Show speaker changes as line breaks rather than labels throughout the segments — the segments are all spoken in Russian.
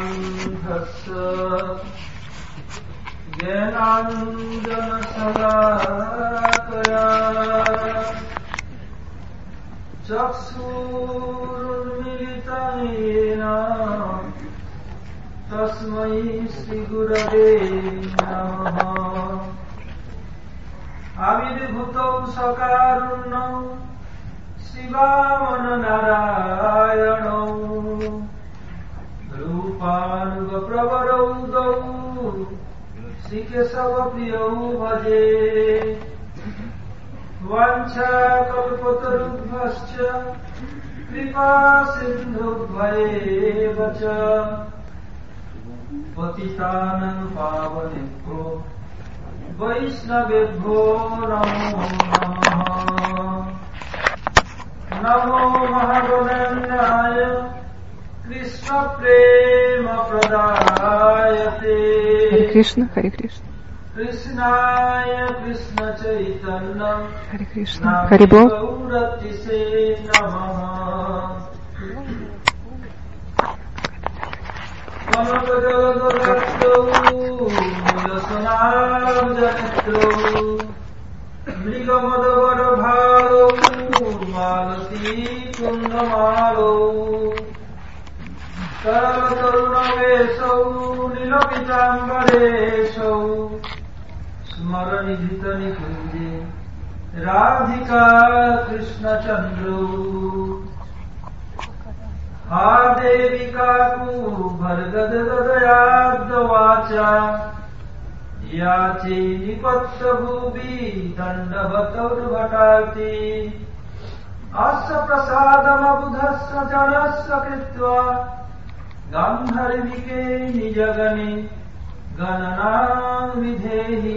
ज्ञानाञ्जनशलाकया चक्षुरुन्मिलितं येन तस्मै श्रीगुरवे नमः। आविर्भूतौ सकारुण्यौ श्रीवामननारायणौ रूपानुगप्रवरौ द्वौ श्रीकेशवप्रियौ भजे। वाञ्छाकल्पतरुभ्यश्च कृपासिन्धुभ्येव च पतितानां पावनेभ्यो वैष्णवेभ्यो नमो नमः। नमो महागणाय कृष्ण प्रेम प्रदायते।
Харе Кришна, Харе Кришна.
कृष्णाय कृष्ण चैतन्य
Харе Кришна, Харе Бол.
गौरतिसे नमः। कनकजलधरक्षौ मूलसनार्जनित्रौ मृगमदवरभारौ मालती कुन्दमालौ तरलतरुणवेशौ नीलपीताम्बरेशौ स्मरनिधितनिकुञ्जे राधिका कृष्णचन्द्रौ। हा देवी काकुभर्गददयाद्वाचा याचे निपत्तभुवि दण्डवतौर्भटाति। अस्य प्रसादमबुधस्य जनस्य कृत्वा गान्धर्विके निजगणे गणनां विधेहि।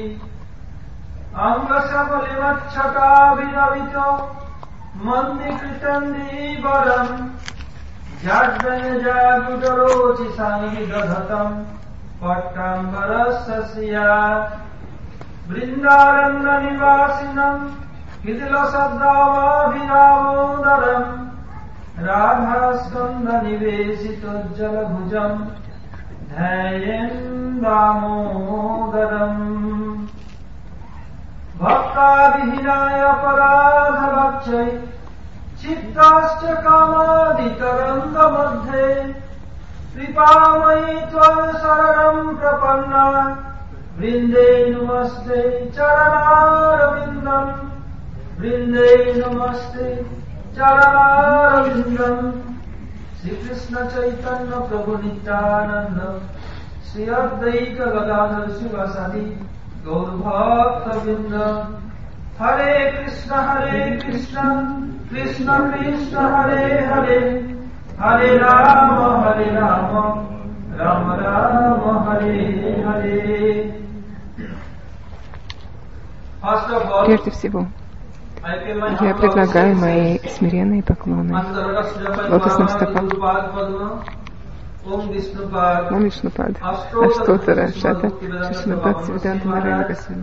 अङ्गसबलिमच्छटाभिरवितो मन्दीकृतं धीवरम् जाड्वयजागुडरोचिसाङ्गिदधतं पट्टाम्बरस्य श्रिया। वृन्दारण्यनिवासिनं किदिलसद्दावाभिरामोदरम् राधास्कन्धनिवेशितोज्जलभुजम् ध्यायेन् दामोदरम्। भक्ताविहीनाय अपराधभक्षै चित्ताश्च कामादितरङ्गमध्ये कृपामयि त्वं शरणं प्रपन्ना। वृन्दे नमस्ते चरणारविन्दम् वृन्दे नमस्ते चरणारविन्दम्। श्रीकृष्ण चैतन्य प्रभु नित्यानंद श्री अद्वैत गदाधर शिवासादि गौरभक्तवृन्द। हरे कृष्ण कृष्ण कृष्ण हरे हरे हरे राम राम राम हरे हरे।
Прежде всего, я предлагаю мои смиренные поклоны лотосным стопам Ом Вишнупад, Аштотара, Шата, Шишмад Бхактивиданта Нараяна Госвами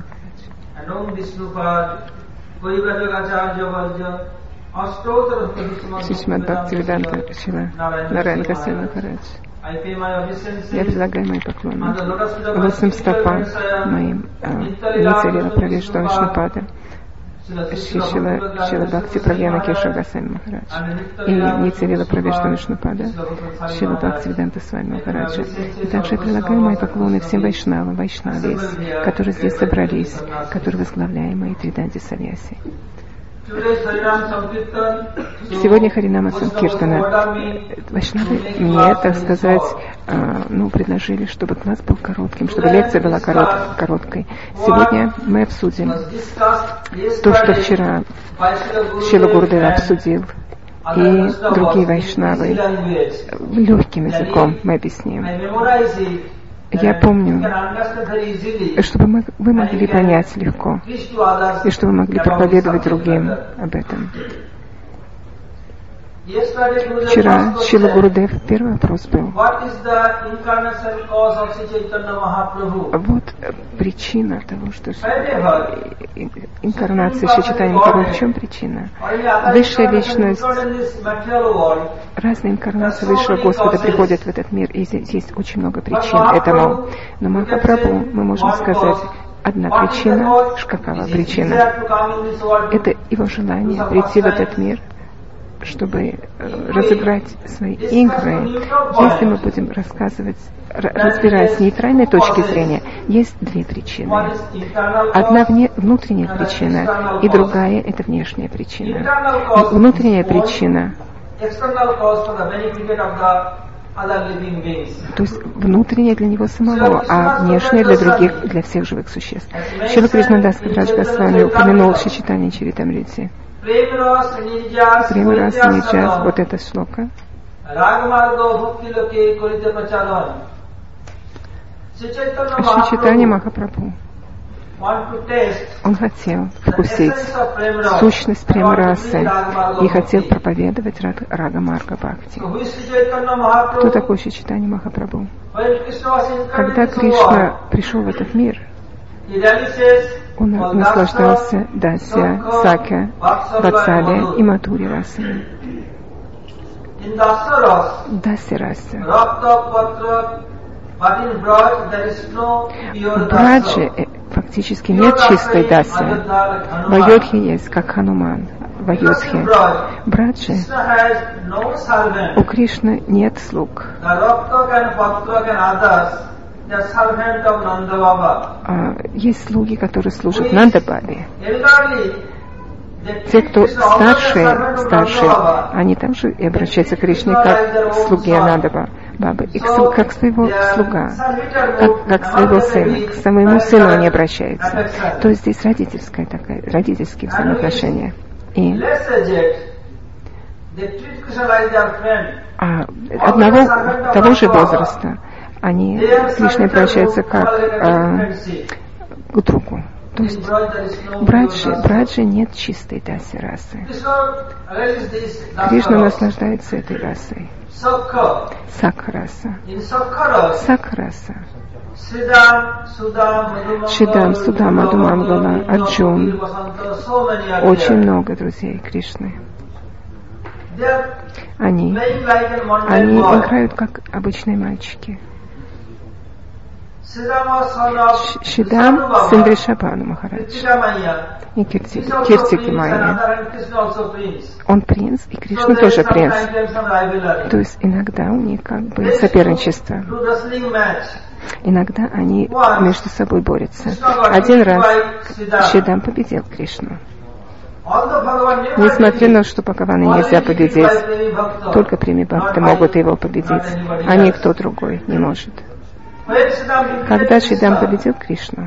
Махарадж. Шишмад Бхактивиданта Шила Нараяна Госвами Махарадж. Я предлагаю мои поклоны лотосным стопам моим Ницарила Правишну Вишнупада, Шила Бхакти Прагьяна Кешава Госвами Махарадж и Ницарила Правишну Вишнупада, Шила Бхактивиданта Свами Махараджа. И также я предлагаю мои поклоны всем вайшнавам, вайшнавис, которые здесь собрались, которые возглавляют мои Триданти Саньяси. Сегодня Харинама Санкиртана. Вайшнавы мне, так сказать, предложили, чтобы класс был коротким, чтобы лекция была короткой. Сегодня мы обсудим то, что вчера Шрила Гурудева обсудил, и другие вайшнавы легким языком мы объясним. Я помню, чтобы вы могли понять легко, и чтобы вы могли проповедовать другим об этом. Вчера Шрила Гурудев первый вопрос был. Вот причина того, что инкарнация Шри Чайтанья Махапрабху, в чем причина? Высшая личность, разные инкарнации Высшего Господа приходят в этот мир, и здесь есть очень много причин этому. Но Махапрабху, мы можем сказать, одна причина, какова причина? Это его желание прийти в этот мир, чтобы разыграть свои игры. Если мы будем разбирать с нейтральной точки зрения, есть две причины. Одна внутренняя причина, и другая — это внешняя причина. Внутренняя причина, то есть внутренняя для него самого, а внешняя для других, для всех живых существ. Шрила Кришнадас Кавирадж Госвами упомянул Шри Чайтанья Чаритамрите. Премараса Ниджас, вот эта шлока. Шри Чайтанья Махапрабху, он хотел вкусить сущность Премарасы и хотел проповедовать Рага Марга Бхакти. Кто такой Шри Чайтанья Махапрабху? Когда Кришна пришел в этот мир, он наслаждался Дасья, Сакя, Ватсалия и Матури расами. Дасья раса. В Браджи фактически нет чистой Даси. В Айодхе есть, как Хануман. В Айодхе. В Браджи у Кришны нет слуг. Есть слуги, которые служат Нанда-бабе. Те, кто старше, они также и обращаются к Кришне как слуги Нанда-бабы, и как своего слуга, как своего сына. К своему сыну они обращаются. То есть здесь родительские взаимоотношения. И того же возраста они к Кришне обращаются как к другу. То есть в Браджи нет чистой Даси расы. Кришна наслаждается этой расой. Сакха-раса. Сакха-раса. Шридам, Судам, Мадхумангала, Арджун. Очень много друзей Кришны. Они играют как обычные мальчики. Шридам, сын Вришабхану Махарадж, и Киртики Майя. Он принц, и Кришна тоже принц. То есть иногда у них как бы соперничество. Иногда они между собой борются. Один раз Шридам победил Кришну. Несмотря на то, что Бхагавана нельзя победить, только Преми Бхакты могут его победить, а никто другой не может. Когда Шридам победил Кришну,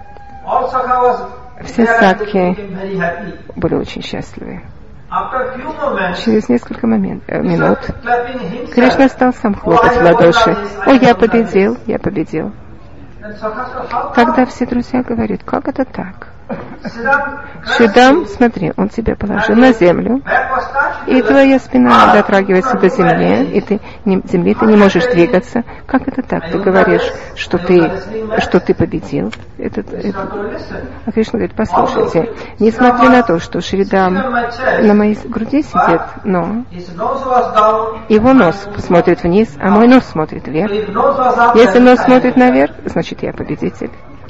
все сакхи были очень счастливы. Через несколько минут Кришна стал сам хлопать в ладоши. «О, я победил, я победил». Когда все друзья говорят: «Как это так? Шридам, смотри, он тебя положил на землю, и твоя спина дотрагивается до земли, и земли ты не можешь двигаться. Как это так? Ты говоришь, что ты победил?» А Кришна говорит: «Послушайте, несмотря на то, что Шридам на моей груди сидит, но его нос смотрит вниз, а мой нос смотрит вверх. Если нос смотрит наверх, значит я победитель».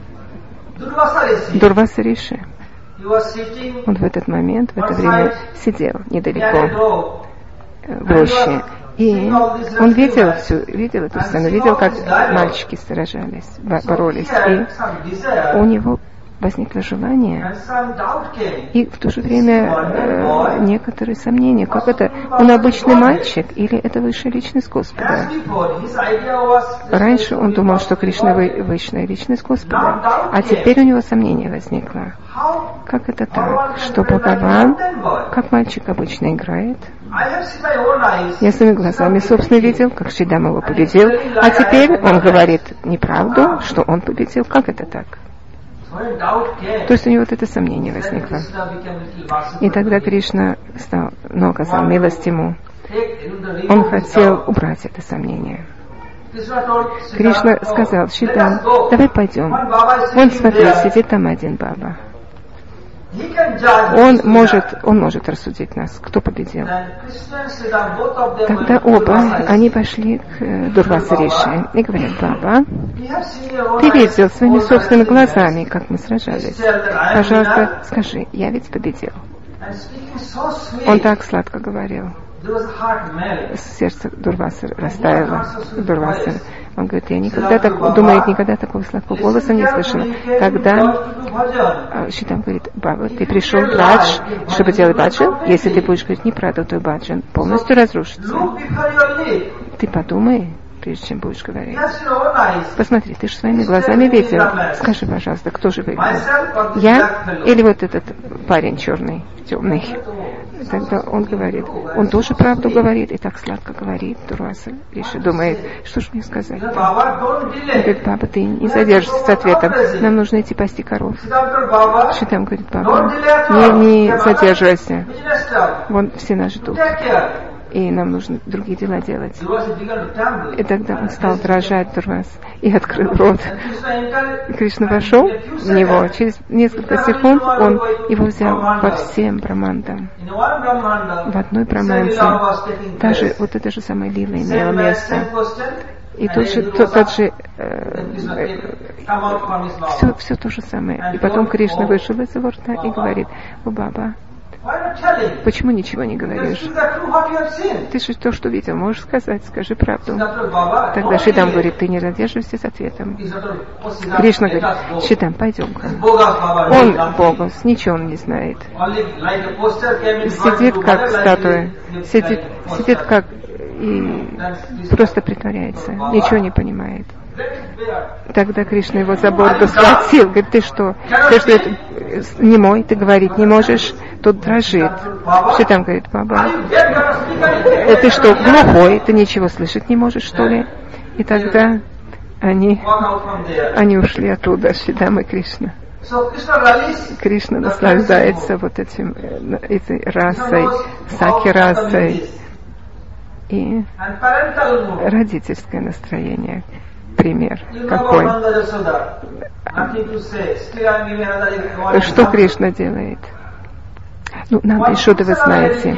Дурваса Риши, он в этот момент, в это время сидел недалеко в роще. И он видел эту сцену, видел, как мальчики сражались, боролись. И у него возникло желание, и в то же время некоторые сомнения, как это, он обычный мальчик или это высшая личность Господа. Раньше он думал, что Кришна высшая личность Господа, а теперь у него сомнение возникло. Как это так, что Бхагаван, как мальчик обычно играет? Я своими глазами, собственно, видел, как Шридам его победил, а теперь он говорит неправду, что он победил. Как это так? То есть у него вот это сомнение возникло. И тогда Кришна оказал милость ему Он хотел убрать это сомнение. Кришна сказал: Шидам, давай пойдем. Вон, смотри, сидит там один Баба. Он может рассудить нас, кто победил. Тогда оба, они пошли к Дурваса Риши и говорят: Баба, ты видел своими собственными глазами, как мы сражались. Пожалуйста, скажи, я ведь победил. Он так сладко говорил. Сердце Дурваса растаяло. Дурваса. Он говорит: я никогда такого сладкого голоса не слышал. Когда Шидам говорит: Баба, ты пришел в бадж, чтобы делать баджан? Если ты будешь говорить неправду, то баджан полностью разрушится. Ты подумай, прежде чем будешь говорить. Посмотри, ты же своими глазами видел. Скажи, пожалуйста, кто же выиграл? Я или вот этот парень черный, темный? Тогда он говорит, он тоже правду говорит и так сладко говорит. Дурваса Риши думает, что же мне сказать? Он говорит: Баба, ты не задержишься с ответом. Нам нужно идти пасти коров. Шидам говорит: Баба, не задерживайся. Вон все нас ждут. И нам нужно другие дела делать. И тогда он стал дрожать, Дурвас, и открыл рот. Кришна вошел в него. Через несколько секунд он его взял по всем брамандам. В одной браманде даже вот эта же самая лила имела место. И все то же самое. И потом Кришна вышел из его рта и говорит: о, Баба, почему ничего не говоришь? Ты же то, что видел, можешь сказать, скажи правду. Тогда Шидам говорит: ты не задерживайся с ответом. Кришна говорит: Шидам, пойдем-ка. Он Богос, ничего он не знает. Сидит как статуя, сидит как и просто притворяется, ничего не понимает. Тогда Кришна его за бороду схватил, говорит: ты что это немой, ты говорить не можешь, тут дрожит. Что там, говорит: Баба, ты что, глухой, ты ничего слышать не можешь, что ли? И тогда они ушли оттуда, Шидам и Кришна. Кришна наслаждается вот этой расой, саки-расой. И родительское настроение. Пример какой? Что Кришна делает? Нанда Ишода вы знаете.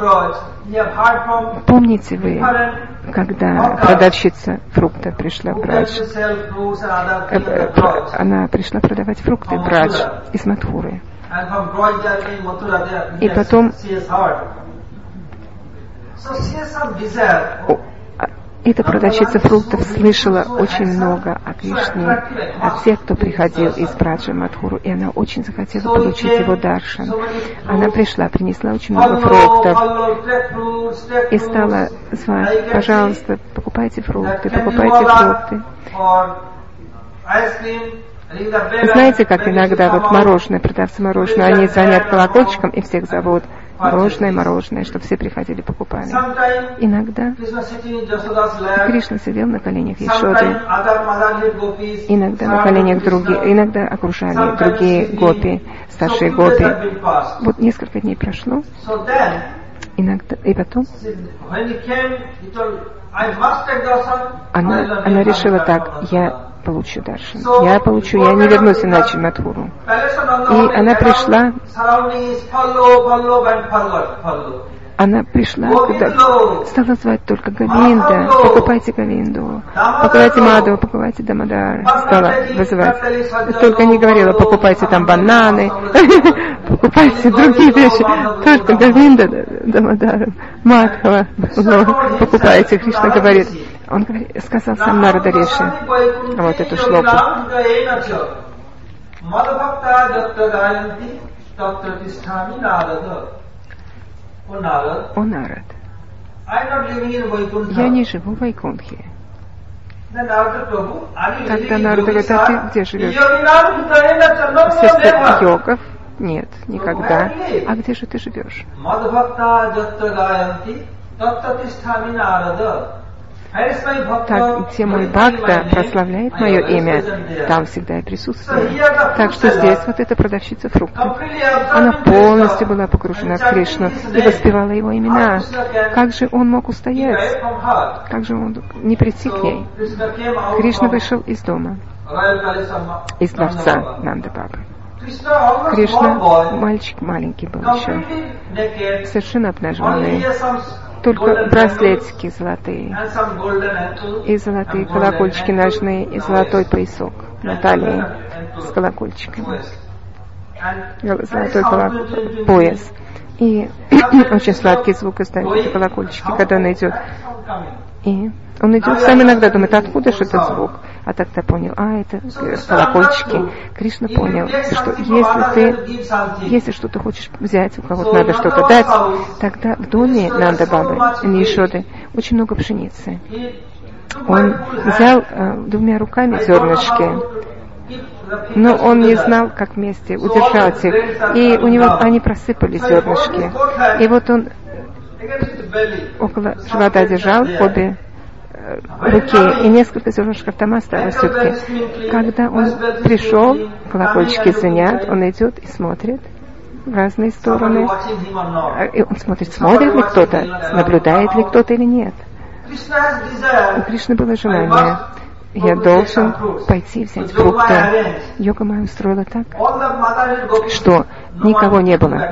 Помните вы, когда продавщица фрукта пришла в Брадж? Она пришла продавать фрукты в Брадж из Мадхуры. И потом эта продавщица фруктов слышала очень много о Кришне, от всех, кто приходил из Браджа Мадхуру, и она очень захотела получить его даршан. Она пришла, принесла очень много фруктов и стала звать: пожалуйста, покупайте фрукты, покупайте фрукты. Знаете, как иногда вот мороженое, продавцы мороженого, они звонят колокольчиком и всех зовут: мороженое, чтобы все приходили, покупали. Иногда Кришна сидел на коленях Ешоды, иногда на коленях других, иногда окружали другие гопи, старшие гопи. Вот несколько дней прошло, иногда, и потом она решила так: я получу даршан. Я не вернусь иначе в Мадхуру. И она пришла, когда стала звать только Говинда: покупайте Говинду, покупайте Мадху, покупайте Дамодар. Стала вызывать. Только не говорила: покупайте там бананы, покупайте другие вещи. Только Говинда, Дамодар, Мадхава, покупайте. Кришна говорит. Он сказал сам Нарада Риши вот эту шлоку. О, Нарад, я не живу в Вайкунтхе. Тогда Нарада говорит: а ты где живешь? Сестра йогов? Нет, никогда. А где же ты живешь? Так, где мой бхакта прославляет мое имя, там всегда я присутствую. Так что здесь вот эта продавщица фруктов, она полностью была погружена в Кришну и воспевала его имена. Как же он мог устоять? Как же он не прийти к ней? Кришна вышел из дома, из дворца Нанда-Бабы. Кришна, мальчик маленький был еще, совершенно обнаженный. Только браслетики золотые, и золотые колокольчики ножные, и золотой поясок на талии с колокольчиками, золотой пояс. И очень сладкий звук издают эти колокольчики, когда он идет. И он идет, сам иногда думает, откуда же этот звук? А тогда понял, это колокольчики. Кришна понял, что если что-то хочешь взять, у кого-то надо что-то дать, тогда в доме Нанда-Бабы, Ишоды, очень много пшеницы. Он взял двумя руками зернышки, но он не знал, как вместе удержать их. И у него они просыпали зернышки. И вот он около живота держал обе руки, и несколько зернышков там осталось все-таки. Когда он пришел, колокольчики звенят, он идет и смотрит в разные стороны. И он смотрит ли кто-то, наблюдает ли кто-то или нет. У Кришны было желание. Я должен пойти взять фрукты. Йога Майя устроила так, что никого не было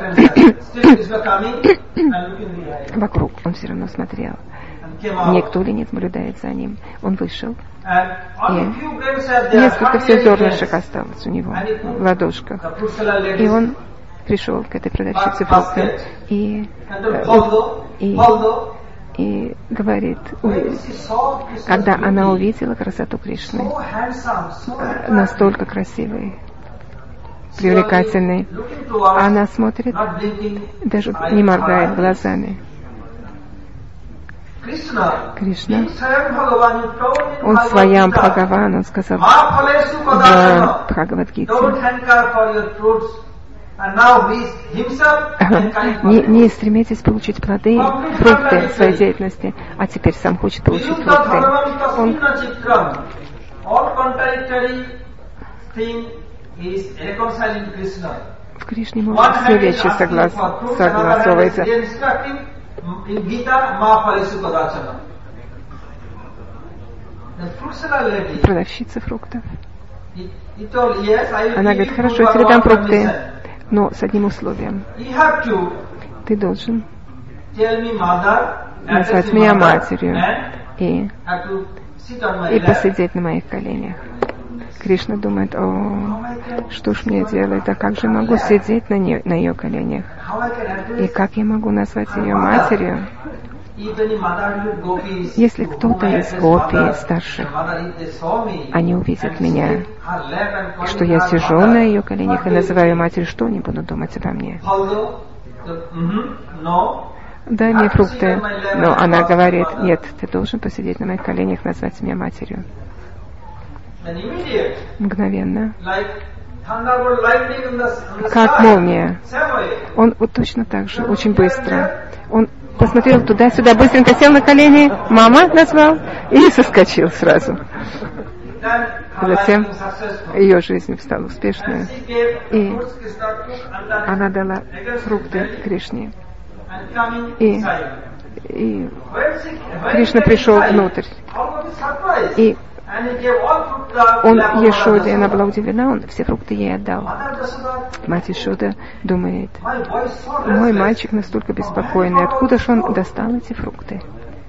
вокруг. Он все равно смотрел. Никто ли нет наблюдает за ним. Он вышел, и несколько всего зернышек осталось у него в ладошках. И он пришел к этой продавщице фруктов и говорит, когда она увидела красоту Кришны, настолько красивый, привлекательный, она смотрит, даже не моргает глазами. Кришна, он своям Бхагаван, он сказал в Бхагавад-гите, не стремитесь получить плоды, фрукты своей деятельности, а теперь сам хочет получить фрукты. В Кришне можно все вещи согласовываться. Продавщица фруктов. Она говорит, хорошо, я тебе дам фрукты, но с одним условием. Ты должен назвать меня матерью и посидеть на моих коленях. Кришна думает, что ж мне делать, да как же могу сидеть на ее коленях? И как я могу назвать ее матерью? Если кто-то из гопи старших, они увидят меня, что я сижу на ее коленях и называю матерью, что они будут думать обо мне? Дай мне фрукты. Но она говорит, нет, ты должен посидеть на моих коленях, назвать меня матерью. Мгновенно, как молния. Он вот точно так же, очень быстро. Он посмотрел туда-сюда, быстренько сел на колени, мама назвал и соскочил сразу. Затем ее жизнь стала успешной, и она дала фрукты Кришне. И Кришна пришел внутрь, и он Ешоде, она была удивлена, он все фрукты ей отдал. Мать Ешода думает, мой мальчик настолько беспокойный, откуда же он достал эти фрукты?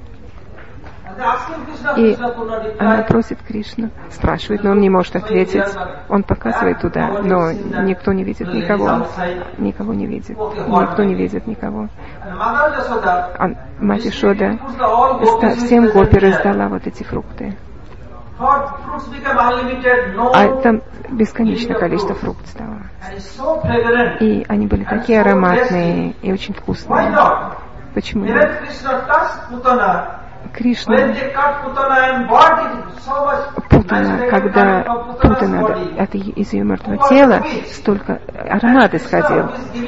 И она просит Кришну, спрашивает, но он не может ответить. Он показывает туда, но никто не видит никого. Никого не видит. Никто не видит никого. Мать Ешода всем гопи раздала вот эти фрукты. А там бесконечное количество фруктов стало. И они были такие ароматные и очень вкусные. Почему нет? Кришна, Путана, когда Путана, это из ее мертвого тела, столько аромат исходил.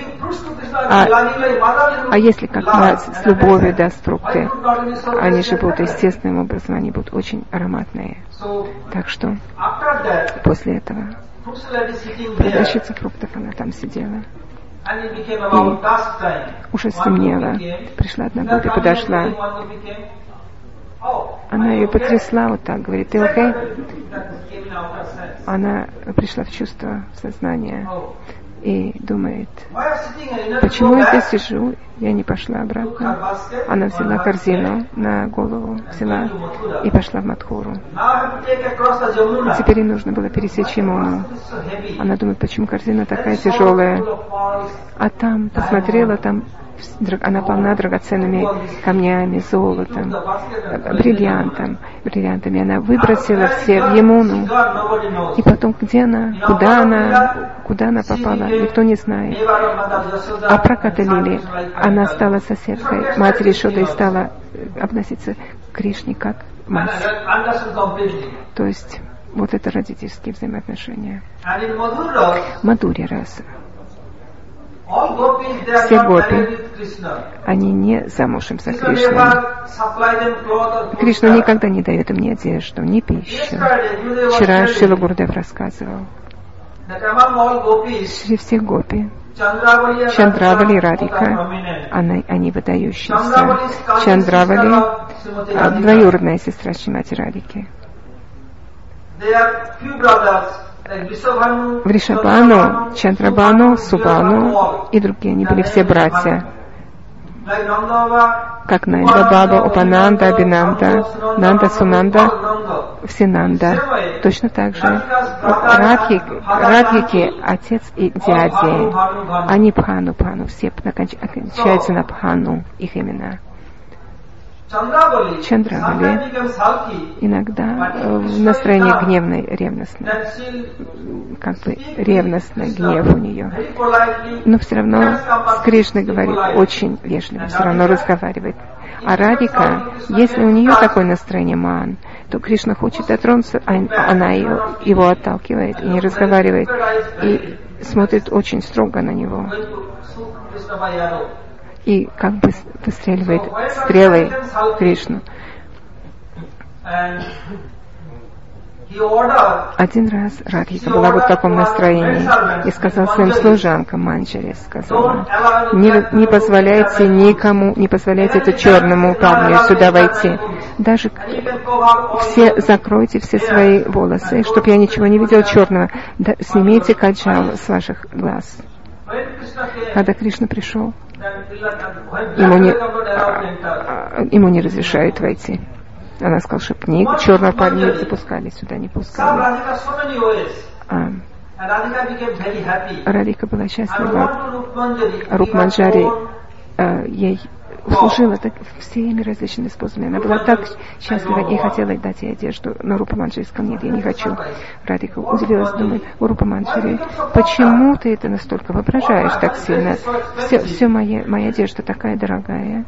А если как мать с любовью даст фрукты, они же будут естественным образом, они будут очень ароматные. Так что после этого продавщица фруктов, она там сидела. И уже стемнело. Пришла одна гопи, подошла. Она ее потрясла вот так, говорит: ты окей? Она пришла в чувство, в сознание и думает: почему я здесь сижу? Я не пошла обратно. Она взяла корзину на голову, взяла и пошла в Мадхуру. Теперь ей нужно было пересечь Ямуну. Она думает: почему корзина такая тяжелая? А там, посмотрела, там она полна драгоценными камнями, золотом, бриллиантами. Она выбросила все в Ямуну. И потом, где она, куда она попала, никто не знает. А Праката Лили, она стала соседкой матери Шоды и стала относиться к Кришне как мать. То есть, вот это родительские взаимоотношения. Мадхуре раса. Все гопи, они не замужем за Кришной. Кришна никогда не дает им ни одежду, ни пищу. Вчера Шрила Гурудев рассказывал, среди всех гопи Чандравали и Радика, они выдающиеся. Чандравали — двоюродная сестра Шримати Радики. Вришабхану, Чандрабхану, Субхану и другие, они были все братья. Как Нанда Баба, Упананда, Абинанда, Нанда Сунанда, все Нанда. Точно так же Радхики, отец и дяди, они Бхану, все кончаются на Бхану, их имена. Чандравали иногда в настроении гневной, ревностной, как бы ревностный гнев у нее. Но все равно с Кришной говорит очень вежливо, все равно разговаривает. А Радика, если у нее такое настроение ман, то Кришна хочет дотронуться, а она его отталкивает и не разговаривает, и смотрит очень строго на него. И как бы выстреливает стрелой Кришну. Один раз Радхика была вот в таком настроении и сказал своим служанкам, Манджари сказала: не позволяйте никому, не позволяйте этому черному парню сюда войти. Даже все закройте все свои волосы, чтобы я ничего не видел черного. Да, снимите каджал с ваших глаз. Когда Кришна пришел, ему не разрешают войти. Она сказала, чтобы черного парня не запускали сюда, не пускали. Радика была счастлива. Рупманджари ей служила так, всеми различными способами. Она была так счастлива и хотела дать ей одежду, но Рупаманджари сказал: нет, я не хочу. Радика удивилась, думает: у Рупаманджари, почему ты это настолько воображаешь так сильно? Все моя одежда такая дорогая.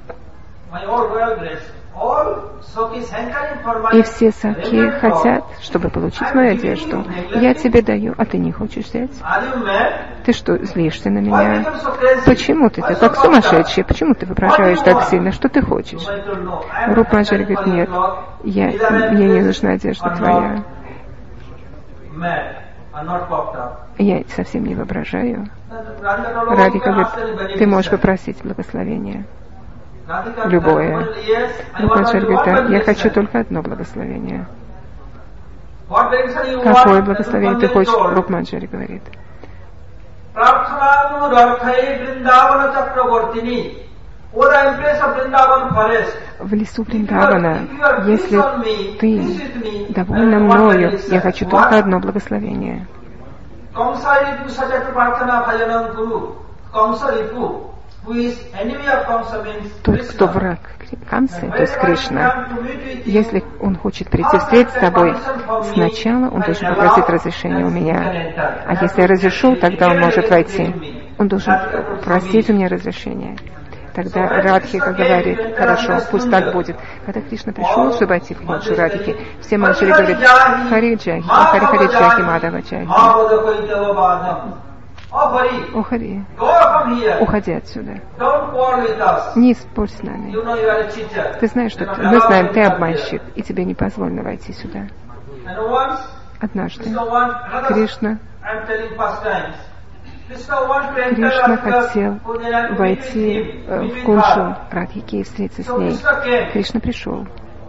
И все саки хотят, чтобы получить мою одежду. Я тебе даю, а ты не хочешь взять? Ты что, злишься на меня? Почему ты так сумасшедший? Почему ты воображаешь так сильно? Что ты хочешь? Рупманджари говорит: нет, мне не нужна одежда твоя. Я совсем не воображаю. Радика говорит: ты можешь попросить благословения. Любое. Рупманджари говорит: да, я хочу только одно благословение. Какое благословение ты хочешь? Рупманджари говорит: в лесу Вриндавана, если ты довольна мною, я хочу только одно благословение. Тот, кто враг Камсы, то есть Кришна, если он хочет прийти встретить с тобой, сначала он должен попросить разрешения у меня. А если я разрешу, тогда он может войти. Он должен просить у меня разрешения. Тогда Радхика говорит, хорошо, пусть так будет. Когда Кришна пришел, чтобы войти в лоджию Радхики, все манджари говорят, Хари Джай, Хари Хари Джай, Мадава Джай. О Хари, уходи отсюда. Не спорь с нами. Ты знаешь, что мы знаем, ты обманщик, и тебе не позволено войти сюда. Однажды Кришна хотел войти в Куншу Радхики и встретиться с ней. Кришна пришел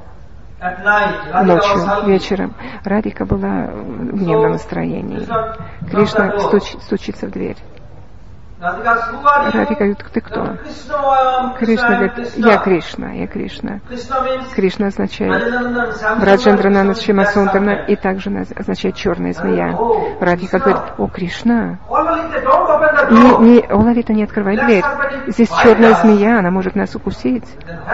ночью, вечером. Радхика была в гневном настроении. Кришна стучится в дверь. Радхика говорит, ты кто? Кришна говорит, я Кришна. Кришна означает Браджендранана Шимасундарна и также означает черная змея. Радхика говорит, о, Кришна, о, Лалита, не открывай дверь. Здесь черная змея, она может нас укусить.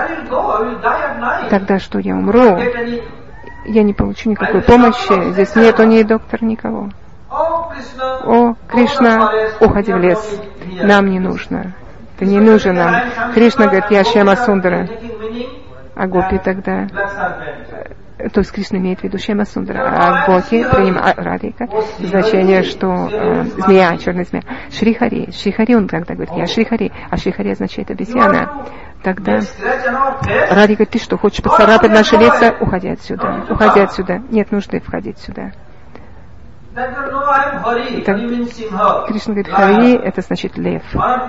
Тогда что, я умру? Я не получу никакой помощи. Здесь нету ни доктора, никого. О, Кришна, уходи в лес. Нам не нужно. Ты не нужен нам. Кришна говорит, я Шьяма Сундара. А гопи тогда... То есть Кришна имеет в виду Шьяма Сундара. А гопи принимают Радхика. Значение, что змея, черная змея. Шри-Хари, он тогда говорит, я Шри-Хари. А Шри-Хари означает обезьяна. Тогда Радхика говорит, ты что, хочешь поцарапать наши лица? Уходи отсюда. Уходи отсюда. Нет нужды входить сюда. Кришна говорит, Хари, это значит лев.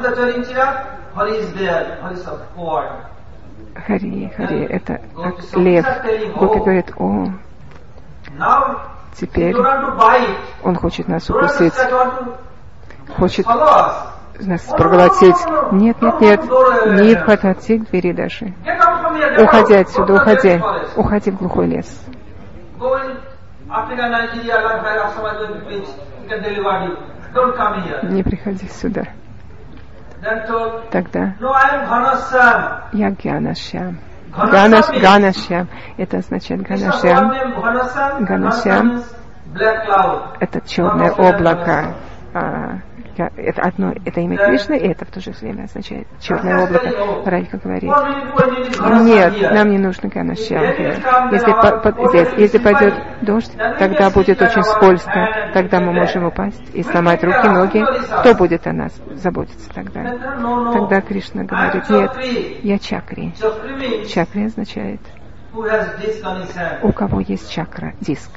Хари, это как лев. Гопи говорит, о, теперь он хочет нас укусить, хочет нас проглотить. Нет, не подходи к двери даже. Уходи отсюда, уходи в глухой лес. Не приходи сюда. Тогда я Ганашьям. Ганашьям. Это означает Ганашьям. Ганашьям — это черное облако. Это имя Кришны, и это в то же время означает черное облако. Радхика говорит, нет, нам не нужно Ганашьям. Если пойдет дождь, тогда будет очень скользко, тогда мы можем упасть и сломать руки, ноги. Кто будет о нас заботиться тогда? Тогда Кришна говорит, нет, я Чакри. Чакри означает, у кого есть чакра, диск.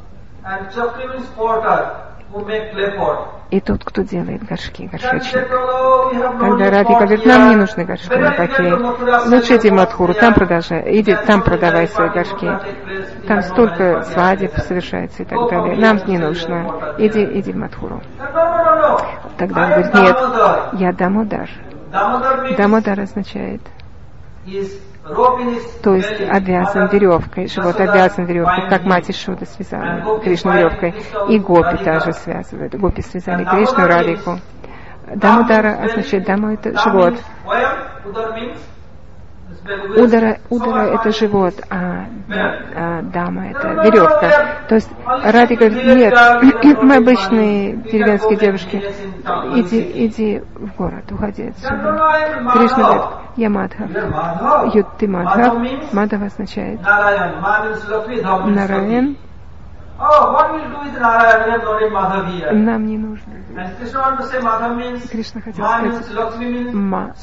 И тот, кто делает горшки, горшечник. Тогда Радхика говорит, нам не нужны горшки никакие. Лучше иди в Мадхуру, там продавай свои горшки. Там столько свадеб совершается и так далее. Нам не нужно. Иди в Мадхуру. Тогда он говорит, нет, я Дамодар. Дамодар означает, то есть обвязан веревкой, живот обвязан веревкой, как мать Ишода связала Кришну веревкой, и гопи также связывают. Гопи связали Кришну, Радхику. Дамодара означает, дама — это живот. Удара — это живот, а дама — это веревка. То есть Радхика говорит, нет, мы обычные деревенские девушки, иди в город, уходи отсюда. Кришна говорит, я Мадхав. Ты Мадхав. Мадхав означает Нараян. Нам не нужно. Кришна хотел сказать Ма.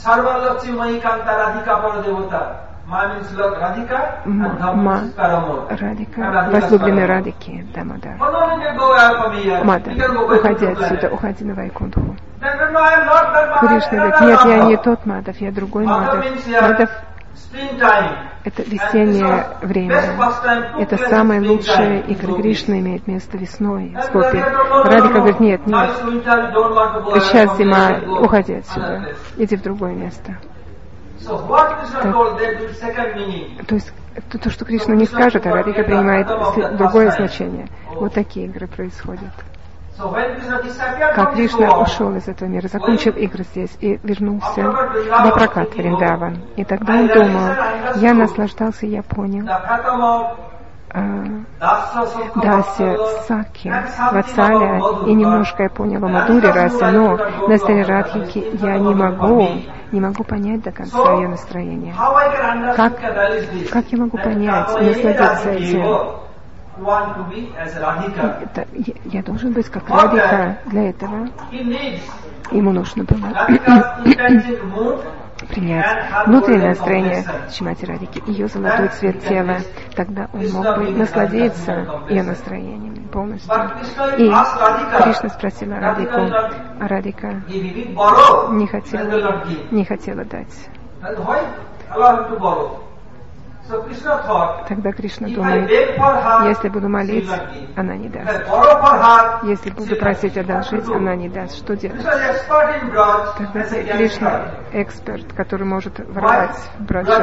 Радхика, возлюбленная Радхики, Дамодар. Мада, уходи отсюда, уходи на Вайкунтху. Кришна говорит, нет, я не тот Мадав, я другой Мадав. Мадав — это весеннее время. Это самые лучшие игры Кришны имеют место весной в Гопи. Радхика говорит, нет, сейчас зима, уходи отсюда, иди в другое место. То есть то, что Кришна не скажет, а Радхика принимает другое значение. Вот такие игры происходят. Как Кришна ушел из этого мира, закончил игры здесь и вернулся на прокат Вриндаван. И тогда он думал, я наслаждался, я понял, Дасya Саки, Ватсалия и немножко я поняла Мадури Раса, но на стороне Радхики я не могу понять до конца ее настроение. Как я могу понять, насладиться этим? Я должен быть как Радхика. Для этого ему нужно было принять внутреннее настроение Шримати Радхики, ее золотой цвет тела. Тогда он мог бы насладиться ее настроением полностью. И Кришна спросила Радхику, а Радхика не хотела дать. Тогда Кришна думает, если буду молить, она не даст. Если буду просить одолжить, она не даст. Что делать? Тогда Кришна эксперт, который может воровать в браджа.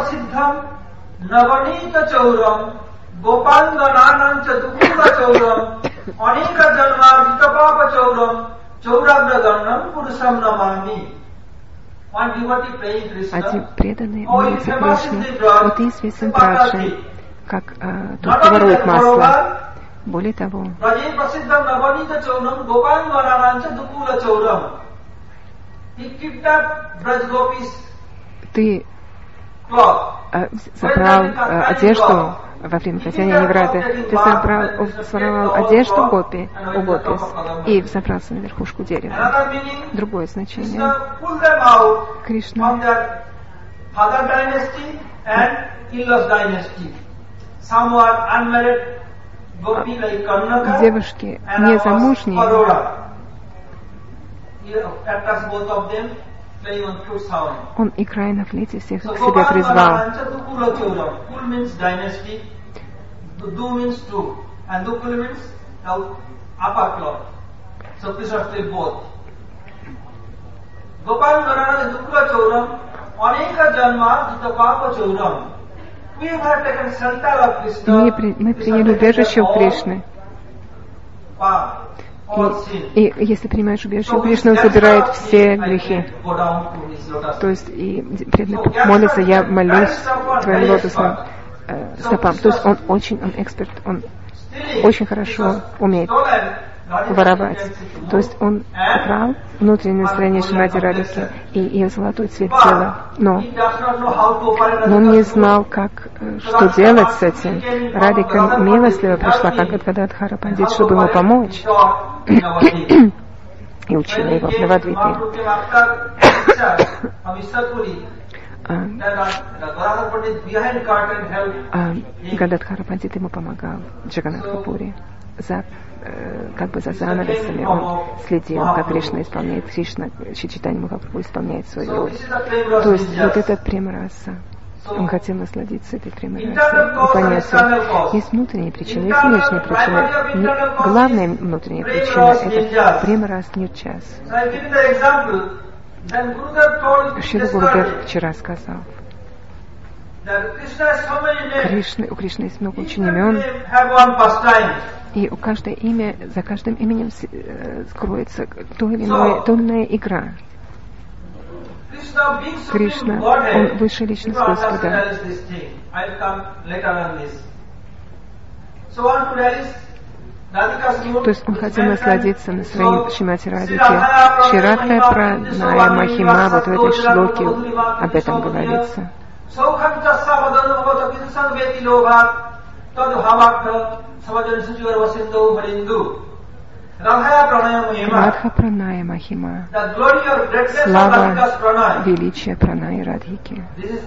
Один преданный молится Кришне, вот и свесен Прадши, как тот ворует масло. Более того, ты забрал одежду во время хозяина Невраты, ты своровал одежду у гопис и забрался на верхушку дерева. Другое значение. Кришна девушки незамужние, он, играя на флейте, всех к себе призвал. Мы приняли убежище у Кришны. И если принимаешь убежище у Кришны, он забирает все грехи. То есть, и преданный молится, я молюсь твоим лотосным стопам. То есть он эксперт, он очень хорошо умеет воровать. То есть он украл внутреннее настроение Шримати Радхики и ее золотой цвет тела. Но он не знал, что делать с этим. Радхика милостливо пришла, как от Гададхара Пандит, чтобы ему помочь. И учила его в Навадвипе. Гададхара Пандит ему помогал в Джаганнатхапуре. За занавесами он следил, как Кришна исполняет, Чайтанья Махапрабху исполняет свою роль. То есть вот этот према-раса, он хотел насладиться этой према-расой и понять, есть внутренние причины, есть внешние причины. Главная внутренняя причина — это према-рас нирчас. Шрила Гурудев вчера сказал, у Кришны есть много очень имен, и у каждого имя, за каждым именем скроется то или иная игра. Кришна, он высшая личность Господа. То есть он хотел насладиться на своей Шримати Радхике. Ширадха Праная Махима, вот в этой шлоке об этом говорится. Радха Праная Махима. Слава, величие Праная Радхики.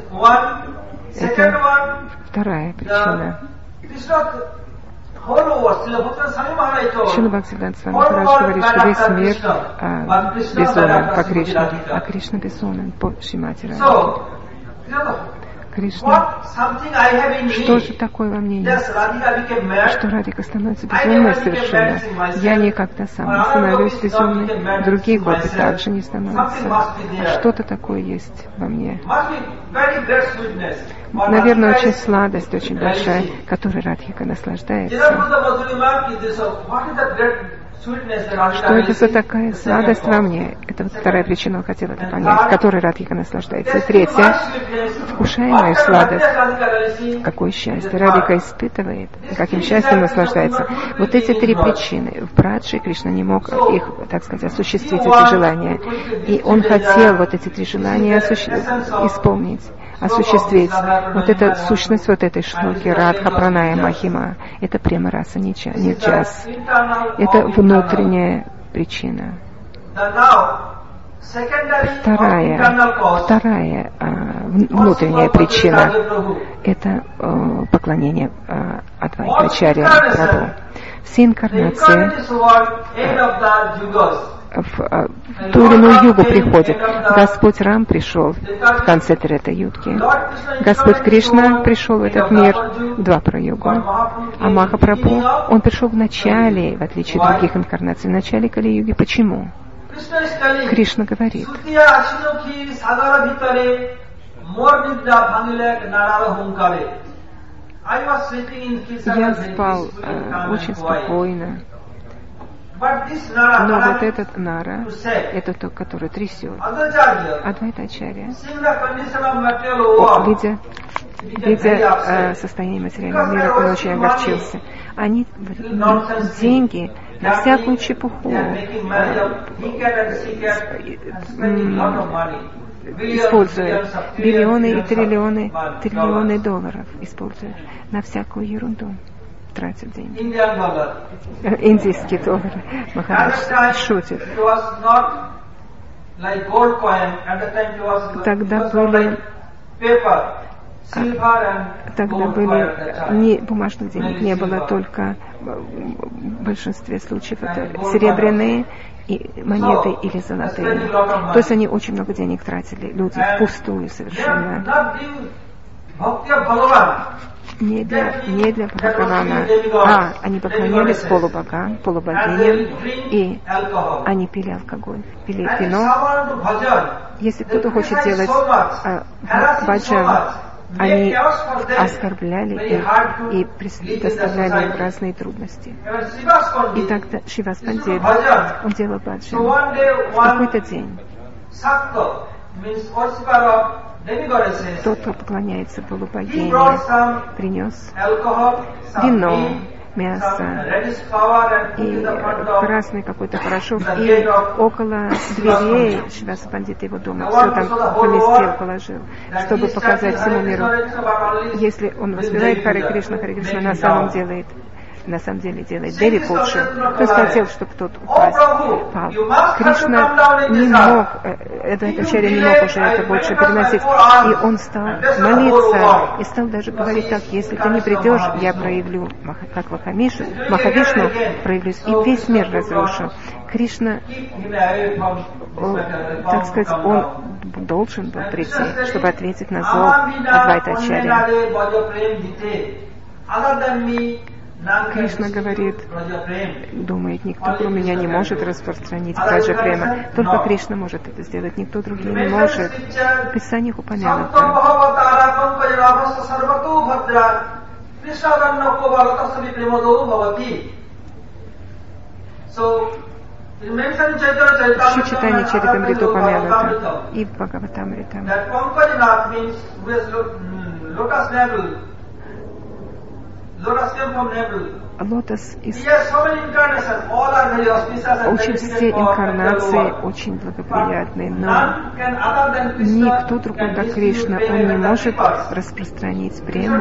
Это вторая причина. Шрила Бхактисиданта Свами Махарадж говорит, что весь мир безумен по Кришне, а Кришна безумен по Шримати Радхике. Кришна, что же такое во мне есть, что Радхика становится безумной совершенно? Я никогда сам не становлюсь безумной, другие гопи также не становятся. Что-то такое есть во мне. Наверное, очень сладость, очень большая, которой Радхика наслаждается. Что это за такая сладость во мне? Это вот вторая причина, он хотел это понять. Которой Радхика наслаждается. И третья, вкушая мою сладость, какое счастье Радхика испытывает, и каким счастьем наслаждается. Вот эти три причины. В Браджи Кришна не мог их, так сказать, осуществить, эти желания. И он хотел вот эти три желания исполнить, осуществить. Вот эта сущность вот этой шлоки Радха Праная Махима, это према раса Ниджас. Это внутренняя причина. Вторая внутренняя причина — это поклонение Адвайтачарье Прабху. Все инкарнации в ту или иную югу приходят. Господь Рам пришел в конце Трета-юги. Господь Кришна пришел в этот мир в Двапара-югу. А Махапрабху, он пришел в начале, в отличие от других инкарнаций, в начале Кали-юги. Почему? Кришна говорит: я спал очень спокойно. Но вот этот Нара, это тот, который трясет. Адвайтачарья, видя состояние материального мира, он очень огорчился. Они деньги на всякую чепуху используют. Миллионы и триллионы долларов используют на всякую ерунду. Тратят деньги. Индийские доллары. Махарадж шутит. Тогда были не бумажных денег, не было, только в большинстве случаев это серебряные и монеты или золотые. То есть они очень много денег тратили, люди впустую совершенно. Не для Бхагавана, они поклонялись полубогам, полубогиням, и они пили алкоголь, пили вино. Если кто-то хочет делать баджан, они оскорбляли их и доставляли им разные трудности. И тогда Шривас Пандит, он делал баджан. В какой-то день тот, кто поклоняется полубогине, принес вино, мясо и красный какой-то порошок, и около дверей Шриваса Пандита его дома все там поместил, положил, чтобы показать всему миру, если он воспевает Харе Кришна, на самом деле делает Деви Пудши. Кто хотел, чтобы тот пал. Кришна не мог, Адвайтачарья не мог уже это больше переносить. И он стал молиться, и стал даже говорить так: если ты не придешь, я проявлю, как Махавишну, проявлюсь, и весь мир разрушу. Кришна, так сказать, он должен был прийти, чтобы ответить на зов Адвайтачарья. Кришна говорит, думает, никто кроме меня не может распространить Браджа Према. Только Кришна может это сделать, никто другой не может. В Писаниях упомянуто. В Шри Чайтанья Чаритамрите упомянуто, и в Бхагаватамрите. Лотос из очень все инкарнации очень благоприятные, но никто другой, как Кришна, он не может распространить прему.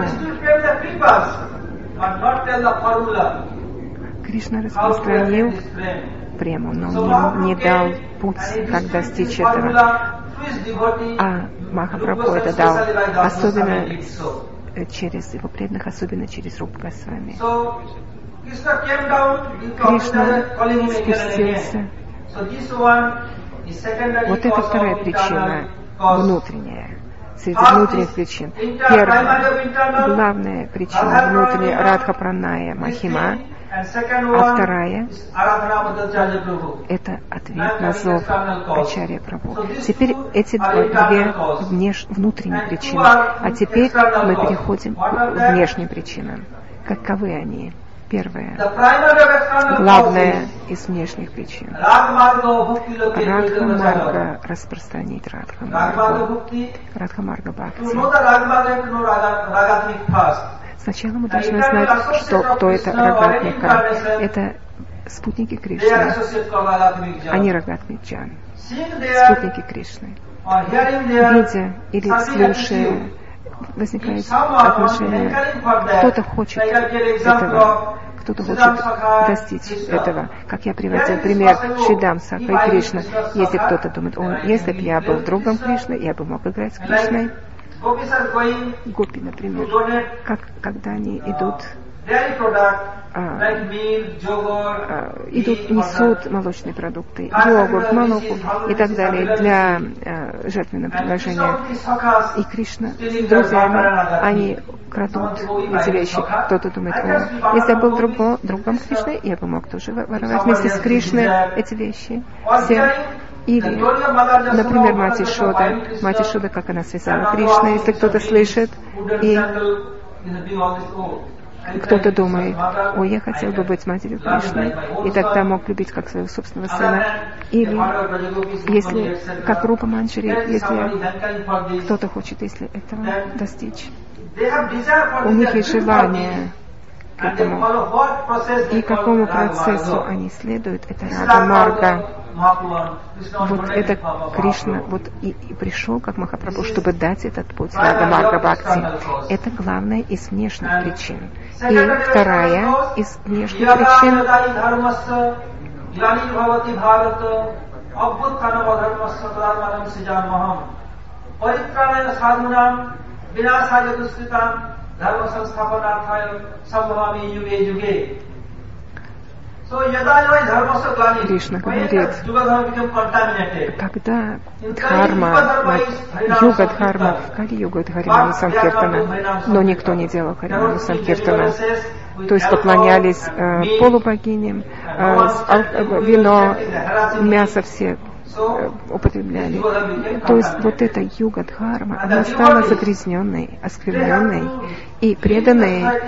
Кришна распространил прему, но не дал путь, как достичь этого. А Махапрабху это дал, особенно через его преданных, особенно через Рупу Госвами. Кришна спустился. Вот это вторая причина, внутренняя, среди внутренних причин. Первая, главная причина внутренняя, Радха Праная Махима, а вторая — это ответ на зов Ачарья Прабху. Теперь эти две внутренние причины. А теперь мы переходим к внешним причинам. Каковы они? Первое, главное из внешних причин. Радха-марга — распространить Радха-маргу. Радха-марга бхакти. Сначала мы должны знать, кто это Рагатмика. Это спутники Кришны. Они Рагатмикджан. Спутники Кришны. Видя или слушая, возникает отношение. Кто-то хочет этого. Кто-то хочет достичь этого. Как я приводил пример Шридам Сака и Кришна. Если кто-то думает, если бы я был другом Кришны, я бы мог играть с Кришной. Гопи, например, когда они идут, несут молочные продукты, йогурт, молоко и так далее для жертвенного предложения. И Кришна с друзьями, они крадут эти вещи. Кто-то думает, если я был другом Кришны, я бы мог тоже воровать вместе с Кришной эти вещи. Все. Или, например, Мать Ишода, как она связала Кришну, если кто-то слышит, и кто-то думает, я хотел бы быть матерью Кришны, и тогда мог любить как своего собственного сына. Или, если, как Рупа Манджари, если кто-то хочет, если этого достичь, у них есть желание к этому. И какому процессу они следуют, это Рага-марга. Вот это Кришна и пришел как Махапрабху, чтобы дать этот путь Рага-марга бхакти. Это главное из внешних причин. И вторая из внешних причин Кришна говорит, когда юга-дхарма в Кали-югу, это Хариману Санкиртана, но никто не делал Хариману Санкиртана, то есть поклонялись полубогиням, вино, мясо все употребляли. То есть вот эта юга-дхарма, она стала загрязненной, оскверненной, и преданные,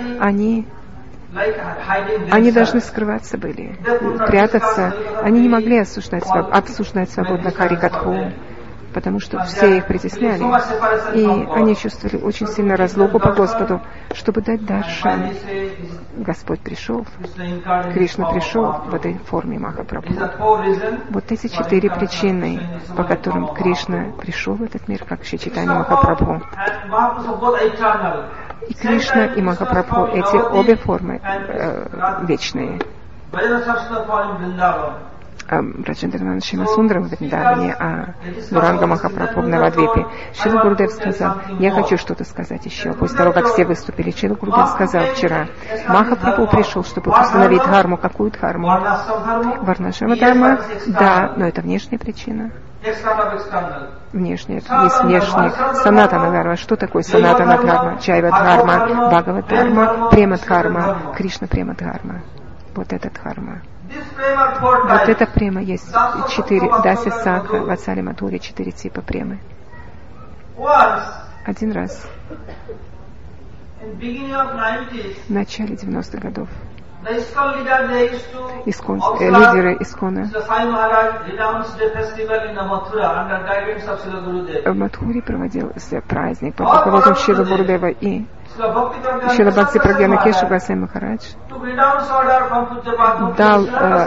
они должны скрываться были, прятаться. Они не могли обсуждать свободно Харикатху, потому что все их притесняли. И они чувствовали очень сильно разлуку по Господу, чтобы дать даршан. Господь пришел, Кришна пришел в этой форме Махапрабху. Вот эти 4 причины, по которым Кришна пришел в этот мир, как Чайтанья Махапрабху. И Кришна, и Махапрабху, эти обе формы вечные. Раджендрананда Шимасундара в Вриндаване, а Дуранга Махапрабху в Навадвипе. Шрила Гурудев сказал, я хочу что-то сказать еще. После того, как все выступили, Шрила Гурудев сказал вчера, Махапрабху пришел, чтобы установить дхарму. Какую дхарму? Варнашрама дхарма? Да, но это внешняя причина. Внешняя, есть внешняя. Санатана дхарма. Что такое санатана дхарма? Чайва дхарма, Бхагават дхарма, Према дхарма, Кришна Према дхарма. Вот это дхарма. Вот это према есть 4, Даси Сакха, Ватсали Мадхури, 4 типа премы. Один раз в начале 90-х годов лидеры Искона в Мадхуре проводился праздник под руководством Шрила Гурудева и Шрила Бхакти Прагьяна Кешава Госвами Махарадж дал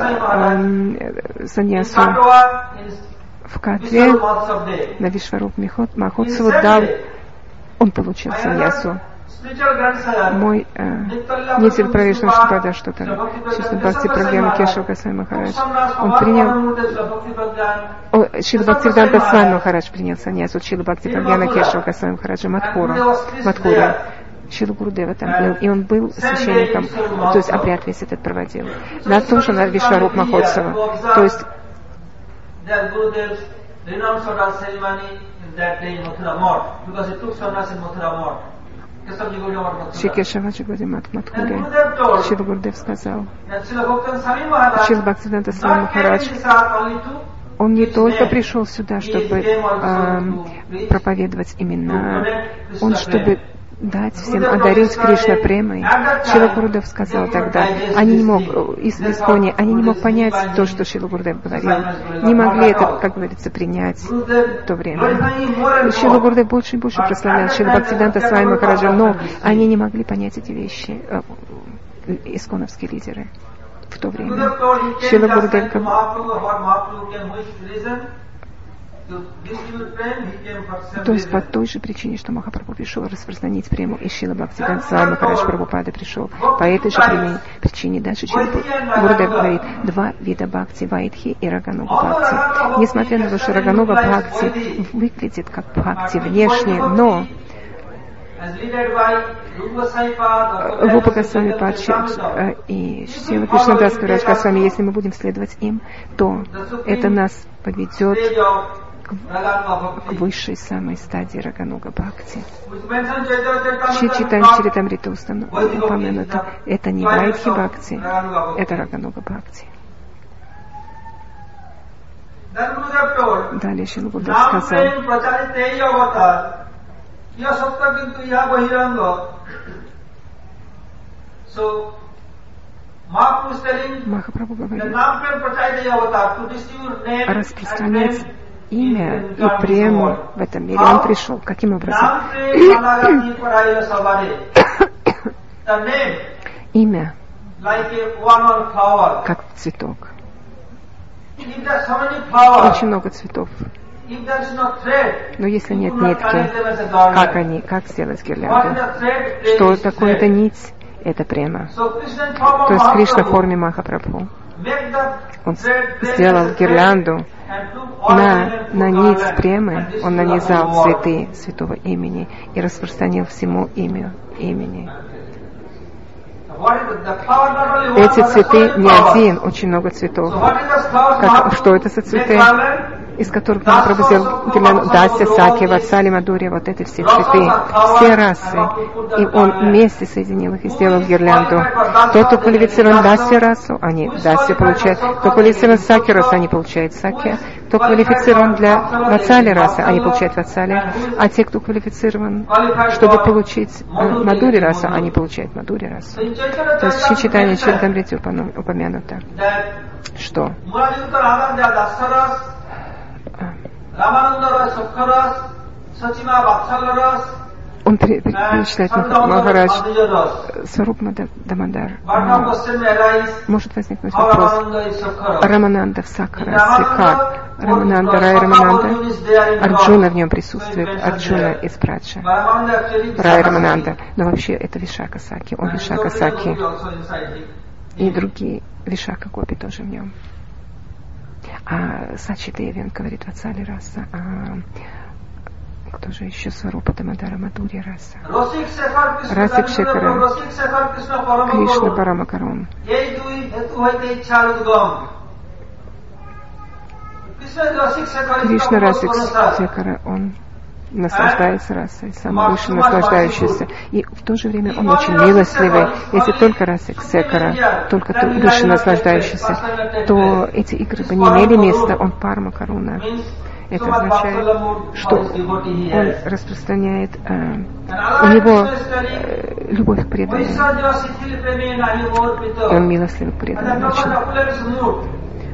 саньясу в Катве на Вишваруп Махотсаву он получил саньясу. Мой Нитиль Правишна Штапада что-то. Шрила Бхакти Прагьяна Кешава Госвами Махарадж. Он принял... Шрила Бхактивиданта Свами Махарадж принял саньясу. Шрила Бхакти Прагьяна Кешава Госвами Махараджа Мадхура. Шрила Гурудева там был, и он был священником, то есть обряд весь этот проводил. Тоже на Вишваруп Махотсава. То есть Шикешаваджи Гладимат Мадхуре. Шрила Гурудев сказал, Шрила Бхактивиданта Свами Махарадж, он не только пришел сюда, чтобы проповедовать именно, он чтобы дать всем, одарить Кришна премой. Шрила Гурудев сказал тогда, они не мог понять то, что Шрила Гурудев говорил. Не могли это, как говорится, принять в то время. Шрила Гурудев больше и больше прославлял Шрила Бхактисиданта Свами Махараджа, но они не могли понять эти вещи, исконовские лидеры в то время. Шрила Гурудев то есть по той же причине, что Махапрабху пришел распространить прему, и Шрила Бхактисиданта Свами Махарадж Прабхупада пришел по этой же причине. Дальше Шрила Гурудев говорит, два вида бхакти, вайдхи и рагануга бхакти. Несмотря на то, что рагануга бхакти выглядит как бхакти внешне, но Рупа Госвами Падши и Шрила Кришнадас Кавирадж Госвами, если мы будем следовать им, то это нас поведет к высшей самой стадии Рагануга Бхакти. Читаем Чаритамрита упомянуто. Это не Вайдхи Бхакти, это Рагануга Бхакти. Далее Шрила Гурудев сказал, Махапрабху говорит, распространять имя и прему в этом мире. Он пришел. Каким образом? Имя как цветок. Очень много цветов. Но если нет нитки, как сделать гирлянду? Что такое эта нить? Это према. То есть Кришна в форме Махапрабху. Он сделал гирлянду на нить премы, он нанизал цветы святого имени и распространил всему имени. Эти цветы не один, очень много цветов. Что это за цветы? Из которых Махапрабху сделал гирлянду. Дасья, Сакья, Ватсали, Мадурья, вот эти все цветы, все расы. И он вместе соединил их и сделал гирлянду. Тот, кто квалифицирован Дасья расу, они Дасья получают. Кто квалифицирован Сакья расу, они получают Сакья. Кто квалифицирован для Ватсали расы, они получают Ватсали. А те, кто квалифицирован, чтобы получить Мадури расу, они получают Мадури расу. То есть в читании Чаритамрите упомянуто, что он перечисляет Махарадж Сваруп Дамодар. Может возникнуть вопрос. Рамананда в Сакхарасе как? Рамананда, Рай Рамананда. Арджуна в нем присутствует. Арджуна из Праджа. Рай Рамананда. Но вообще это Вишака Саки. Он Вишака Саки. И другие Вишака Гопи тоже в нем. А Сачи Деви, он говорит Ватсали раса. Кто же еще? Сварупа Дамодара, Мадури раса. Расик Шекара, Кришна Парамакарон. Кришна Расик Шекара, он наслаждается расой, самый выше наслаждающийся. И в то же время он очень милостливый. Если только Расик Секара, только выше наслаждающийся, то эти игры бы не имели места. Он Парамакаруна. Это означает, что он распространяет, у него любовь к преданным. И он милостливый к преданным очень.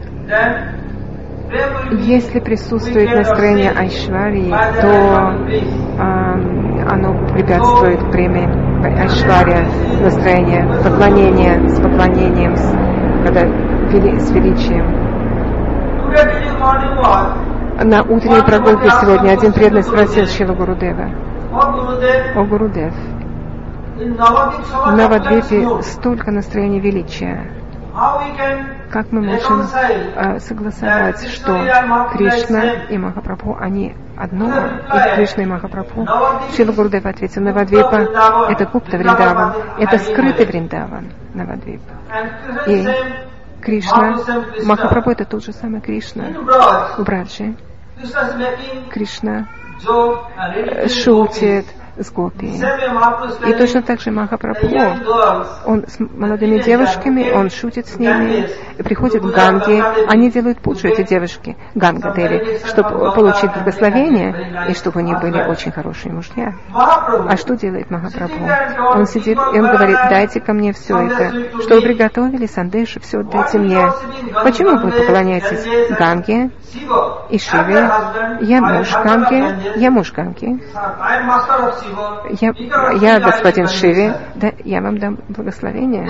Если присутствует настроение Айшварии, то оно препятствует преме Айшвария, настроение поклонения, с поклонением, когда с величием. На утренней прогулке сегодня один преданный спросил Шрила Гурудева: «О Гурудев, в Навадвипе столько настроения величия. Как мы можем согласовать, что Кришна и Махапрабху, они одно, и Кришна и Махапрабху?» Шрила Гурудев ответил: Навадвипа — это Гупта Вриндаван, это скрытый Вриндаван, Навадвип. И Кришна, Махапрабху — это тот же самый Кришна в Браджи. Кришна шутит, с гопи. И точно так же Махапрабху, он с молодыми девушками, он шутит с ними, приходит в Ганге, они делают пуджу, эти девушки, Ганга Деви, чтобы получить благословение, и чтобы у них были очень хорошие мужья. А что делает Махапрабху? Он сидит, и он говорит, дайте ко мне все это, что вы приготовили, сандеши, все дайте мне. Почему вы поклоняетесь Ганге и Шиве? Я муж Ганги, я господин Шиве, да, я вам дам благословение.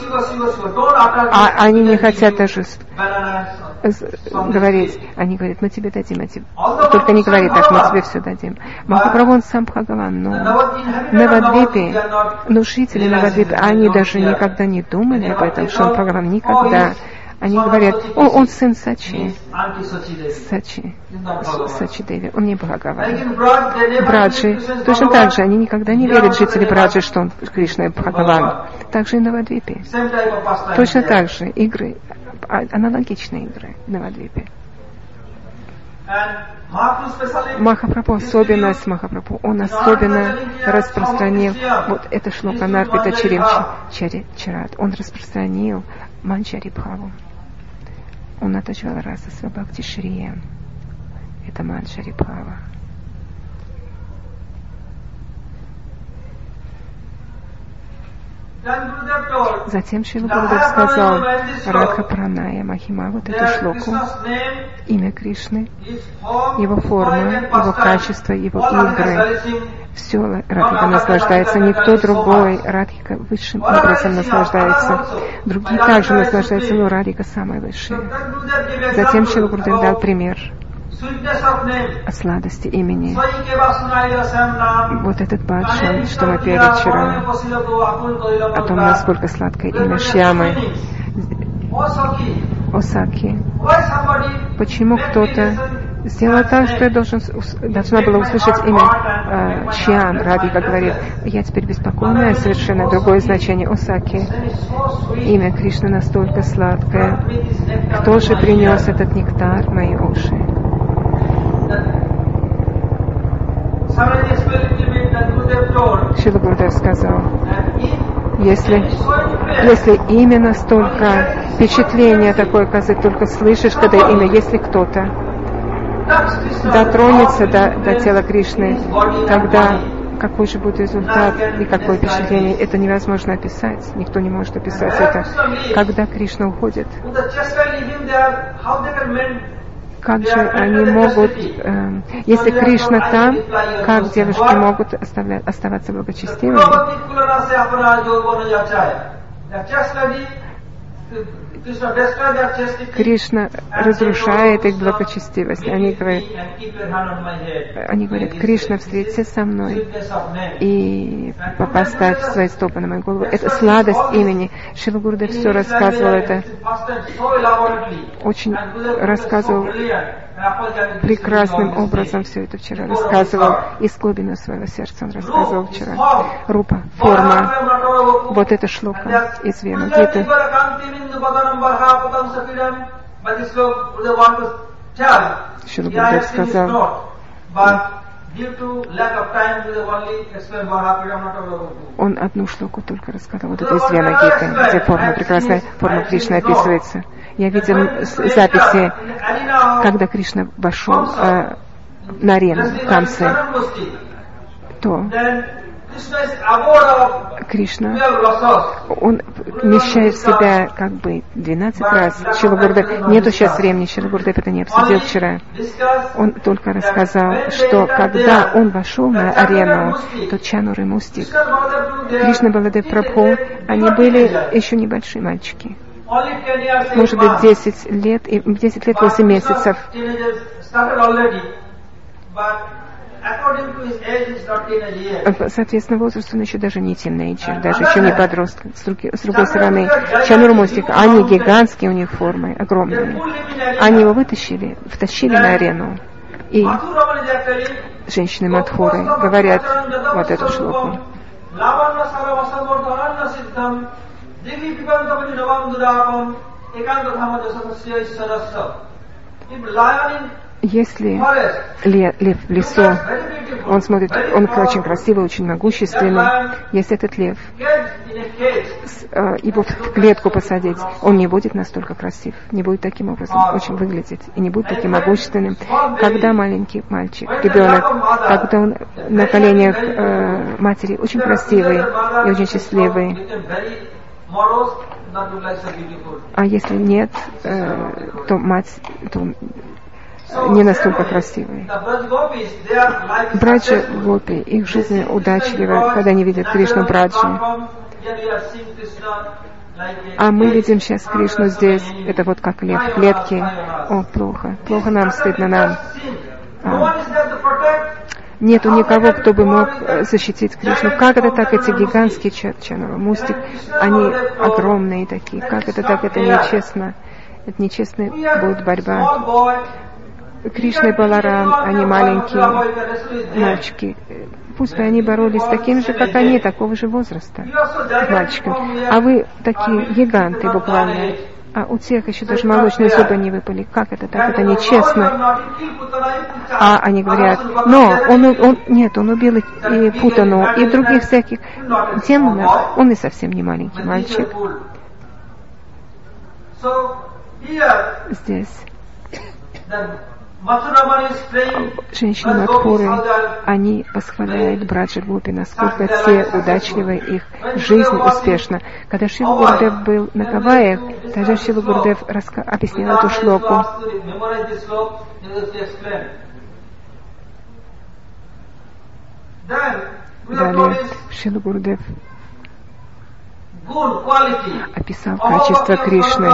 А они не хотят даже говорить, они говорят, мы тебе дадим эти. Только не говори так, мы тебе все дадим. Махапрабху, он сам Бхагаван, но Навадвипе, но жители Навадвипе, они даже никогда не думали об этом, что он Бхагаван, никогда. Они говорят, он сын Сачи Деви, он не Бхагаван. Браджи, точно так же, они никогда не верят, жители Браджи, что он Кришна и Бхагаван. Также и Навадвипе. Точно так же, игры, аналогичные игры в Навадвипе. Махапрабху, особенность Махапрабху, он особенно распространил, вот это шлока Нарпита Чарат, он распространил Манчари Бхаву. Он оточил раса Свабхакти Шрия. Это Манчари Бхава. Затем Шрила Гурудев сказал, Радха Праная Махима, вот эту шлоку, имя Кришны, его форма, его качество, его игры, все Радхика наслаждается, никто другой Радхика высшим образом наслаждается. Другие также наслаждаются, но Радхика самая высшая. Затем Шрила Гурудев дал пример о сладости имени. Вот этот баджан, что мы пели вчера, о том, насколько сладкое имя Шьямы. Осаки. Почему кто-то сделал так, что я должна была услышать имя Шьям? Радхика говорит, я теперь беспокойная, совершенно другое значение Осаки. Имя Кришны настолько сладкое. Кто же принес этот нектар в мои уши? Шрила Гурудев сказал, если имя настолько, впечатление такое, когда ты только слышишь, когда имя, если кто-то дотронется до тела Кришны, тогда какой же будет результат и какое впечатление, это невозможно описать, никто не может описать это. Когда Кришна уходит, как же они могут, если Кришна там, как девушки могут оставаться благочестивыми? Кришна разрушает их благочестивость. Они говорят, Кришна, встреться со мной и поставь свои стопы на мою голову. Это сладость имени. Шрила Гурудев все рассказывал это. Очень рассказывал прекрасным образом все это вчера. Рассказывал из глубины своего сердца. Он рассказывал вчера. Рупа, форма. Вот это шлока из Вену Гиты. Шрила Гурудев сказал, он одну шлоку только рассказал, вот это из Вену Гиты, где форма, прекрасная форма Кришны описывается. Я видел записи, когда Кришна вошел на арену Камсы, то Кришна, он вмещает в себя как бы 12 раз. Шрила Гурудев, нету сейчас времени, Шрила Гурудев это не обсудил вчера. Он только рассказал, что когда он вошел на арену, то Чанур и Мустик, Кришна, Баладев, Прабху, они были еще небольшие мальчики. Может быть, 10 лет 8 месяцев. Соответственно, возраст он еще даже не тинейджер, даже еще не подросток. С другой стороны, Чанур Мустик, они гигантские, у них формы, огромные. Они его втащили на арену. И женщины Мадхуры говорят вот эту шлоку. Если лев в лесу, Он смотрит, он очень красивый, очень могущественный. Если этот лев его в клетку посадить, он не будет настолько красив, не будет таким образом очень выглядеть, и не будет таким могущественным. Когда маленький мальчик, ребенок, когда он на коленях матери, очень красивый и очень счастливый. А если нет, то мать не настолько красивые. Браджа Гопи, их жизнь удачлива, когда они видят Кришну Браджи. А мы видим сейчас Кришну здесь, это вот как лев в клетке. О, плохо, плохо нам, стыдно нам. Нету никого, кто бы мог защитить Кришну. Как это так, эти гигантские чанава, мустик, они огромные такие. Как это так, это нечестно. Это нечестная будет борьба. Кришна и Баларам, они маленькие мальчики. Пусть бы они боролись с такими же, как они, такого же возраста, мальчиками. А вы такие гиганты буквально. А у тех еще даже молочные зубы не выпали. Как это так? Это нечестно. А они говорят, но он убил и Путану, и других всяких демонов. Он и совсем не маленький мальчик. Здесь женщины Мадхуры, они восхваляют Браджа Гопи, насколько те удачливы, их жизнь успешна. Когда Шрила Гурудев был на Гавайях, тогда Шрила Гурудев объяснял эту шлоку. Далее Шрила Гурудев описал качество Кришны.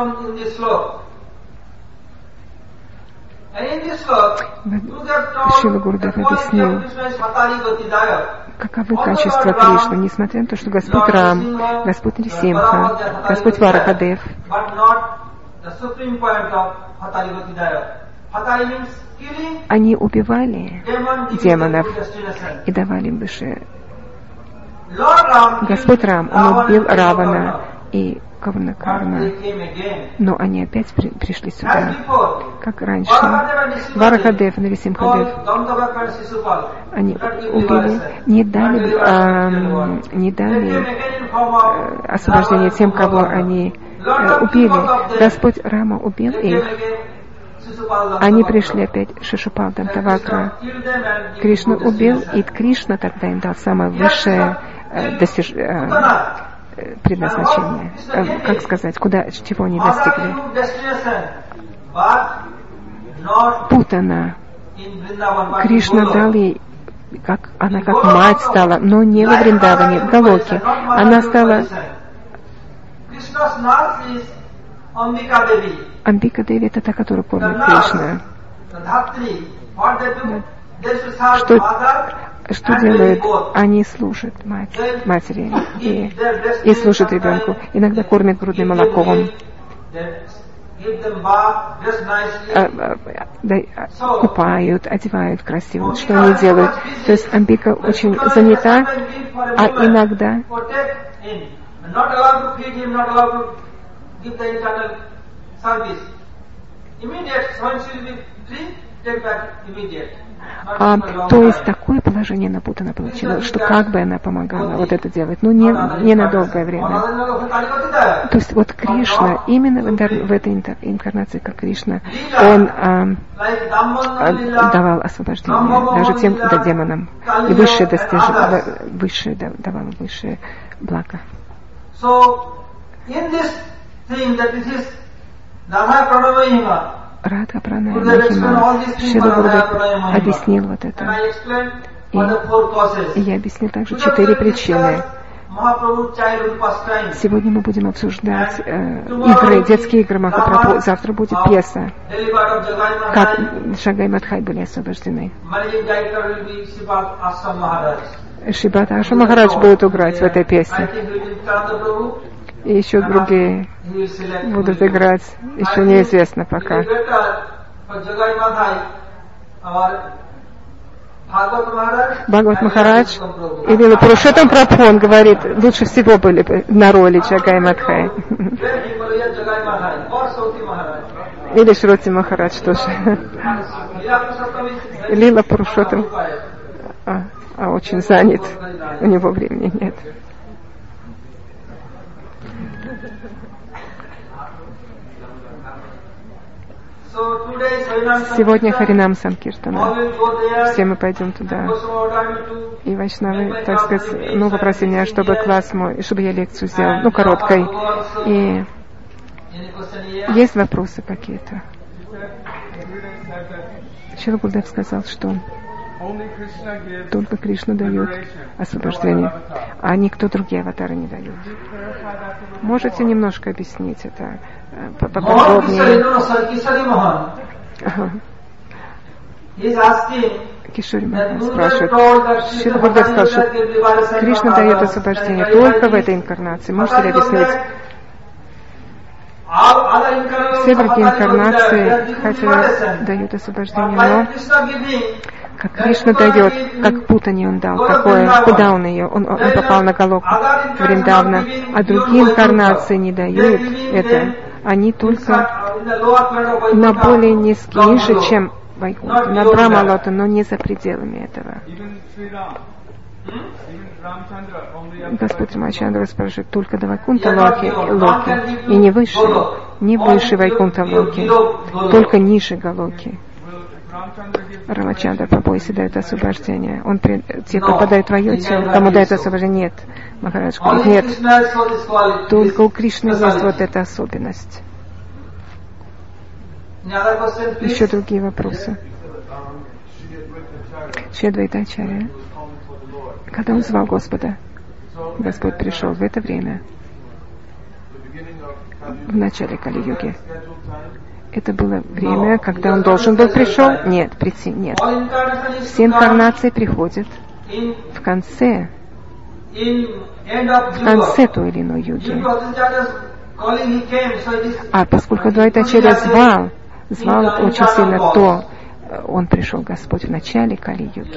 Шрила Гурудев объяснил, каковы качества Кришны, несмотря на то, что Господь Рам, Господь Нрисимха, Господь Варахадев, они убивали демонов и давали им выше. Господь Рам, он убил Равана и Каванакарна, но они опять пришли сюда, как раньше. Варахадев, Нарисимхадев, они убили, не дали освобождения тем, кого они убили. Господь Рама убил их. Они пришли опять Шишупал Дантавакра. Кришну убил, и Кришна тогда им дал самое высшее предназначение. Как сказать, чего они достигли? Путана. Кришна дал ей, она как мать стала, но не во Вриндаване, в Галоке. Она стала... Амбика Деви — это та, которая кормит Кришна. Что делают? Они служат матери и служат ребенку. Иногда кормят грудным молоком, купают, одевают красиво. Вот что они делают. То есть Амбика очень занята, а иногда то есть такое положение Напутана получила, что как бы она помогала вот это делать, но не на долгое время. То есть вот Кришна, именно в этой инкарнации, как Кришна, он давал освобождение даже тем демонам, и высшее давал высшее благо. Радха Праная Махима, Шрила Гурудев объяснил вот это. И я объяснил также 4 причины. Сегодня мы будем обсуждать детские игры Махапрабху. Завтра будет пьеса, как Джагай Мадхай были освобождены. Шрипад Ашрам Махарадж будет играть в этой пьесе. И еще другие будут играть, еще неизвестно пока. Бхагават Махарадж или Пурушоттам Прабху, он говорит, лучше всего были бы на роли Джагай Мадхай. Или Шроти Махарадж тоже. Лила Пурушоттам. очень занят. У него времени нет. Сегодня Харинам Санкиртана. Все мы пойдем туда. И вайшнавы, так сказать, попросили меня, чтобы класс мой, чтобы я лекцию сделал, короткой. И есть вопросы какие-то? Шрила Гурудев сказал, что только Кришна дает освобождение, а никто другие аватары не дают. Можете немножко объяснить это поподробнее? Кишори Махан спрашивает. Шрила Гурудев сказал, что Кришна дает освобождение только в этой инкарнации. Можете ли объяснить? Все другие инкарнации, хотя дают освобождение, но как Кришна дает, как Путани он дал, куда он ее, он попал на Галоку Вриндавна, а другие инкарнации не дают это, они только на более низкие, ниже, чем Вайкунта, на Брахмалота, но не за пределами этого. Господь Рамачандра спрашивает только до Вайкунта Локи, и не выше Вайкунта Локи, только ниже Галоки. Рамачандра Прабху, если дает освобождение, он те попадают в Аютью, кому дает освобождение, нет. Махарадж говорит, нет. Только у Кришны есть вот эта особенность. Еще другие вопросы. Шри Адвайтачарья, когда он звал Господа, Господь пришел в это время, в начале Кали-юги. Это было время, когда он должен был пришел? Нет, прийти, нет. Все инкарнации приходят в конце той или иной юги. А поскольку Адвайтачарья звал очень сильно, то он пришел, Господь, в начале Кали-юги.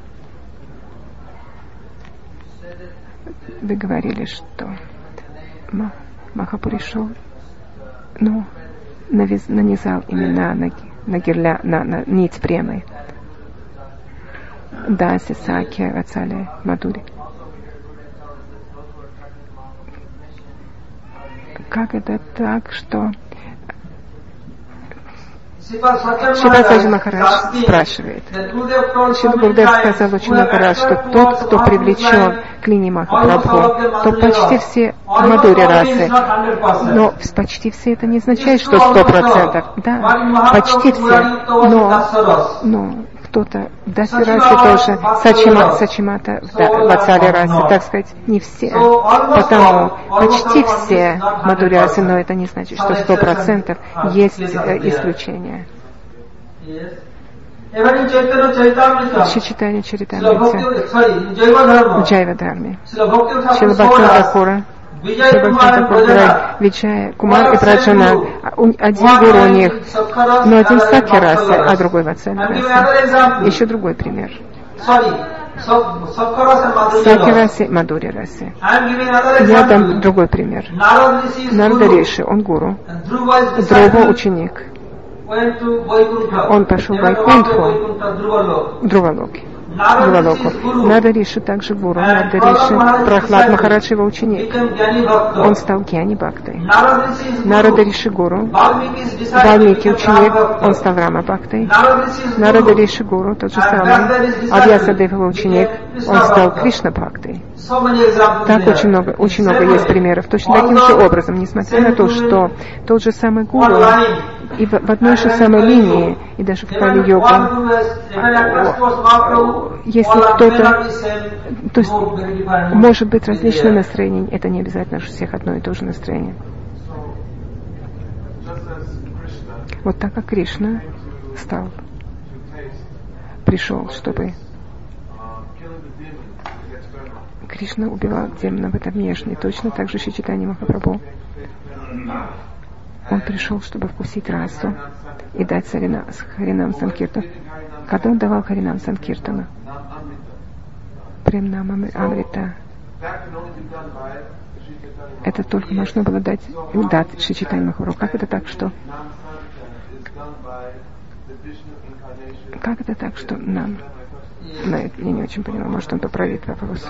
Вы говорили, что Махапуришо, нанизал имена на нить премы. Даси, Саки, Вацали, Мадури. Как это так, что Шрипад Махарадж спрашивает. Шрила Гурудев сказал очень много раз, что тот, кто привлечен к линии Махапрабху, то почти все Мадури расы. Но почти все это не означает, что 100%. Да, почти все. Но кто-то в Даси расе тоже, Сачимата в Вацали расе, так сказать, не все. Потому почти все Мадури расы, но это не значит, что 100% есть исключения. Шри Чайтанья Чаритамрите, в Джайва-дхарме, Шрила Бхактивинода Тхакура, Виджая, Кумар и Праджана, один гуру у них, но один Сакьи расы, а другой Вацали расы. Еще другой пример. Сакьи расе, Мадури расе. Я дам другой пример. Нарада Риши, он гуру, Друва ученик. Он пошел в Вайкунтху, Друвалоку. Нарада Риши также гуру. Нарада Риши, Прахлад Махарадж его ученик. Он стал Гьяни Бхактой. Нарада Риши гуру. Валмики ученик. Он стал Рама Бхактой. Нарада Риши гуру, тот же самый. Авьясадев его ученик. Он стал Кришна Бхактой. Так очень много есть примеров. Точно таким же образом, несмотря на то, что тот же самый гуру и в одной же самой линии, и даже в Кали-йогу, если кто-то, то есть может быть различное настроение, это не обязательно, что у всех одно и то же настроение. Вот так как Кришна пришел, чтобы Кришна убивал демонов, это внешне, точно так же Шри Чайтанья Махапрабху. Он пришел, чтобы вкусить расу и дать Харинам Санкиртану. Когда он давал Харинам Санкиртану? Премнам Амрита. Это только можно было дать Шри Чайтанья Махапрабху. Как это так, что нам? Я не очень понимаю, может он поправит вопрос.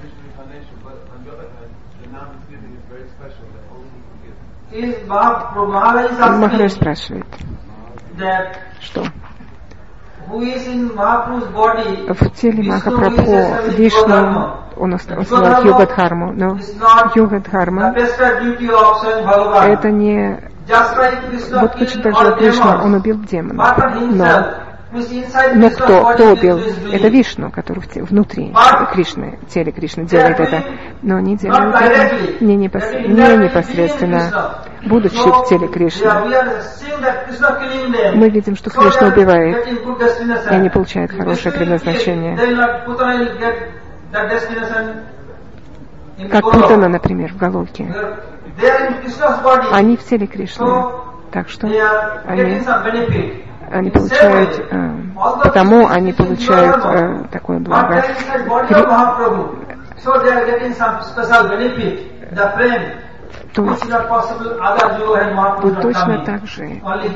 Махарадж спрашивает, что в теле Махапрабху Вишну, он называет Йога-дхарму, но Йога-дхарма это не... Вот точно так же Кришна, он убил демона, но кто убил? Это Вишну, который внутри Кришны, в теле Кришны делает это. Но они делают это не непосредственно, будучи в теле Кришны. Мы видим, что Кришна убивает, и они получают хорошее предназначение. Как Путана, например, в Галоке. Они в теле Кришны, так что они получают, потому они получают такое благо. То есть, вот точно так же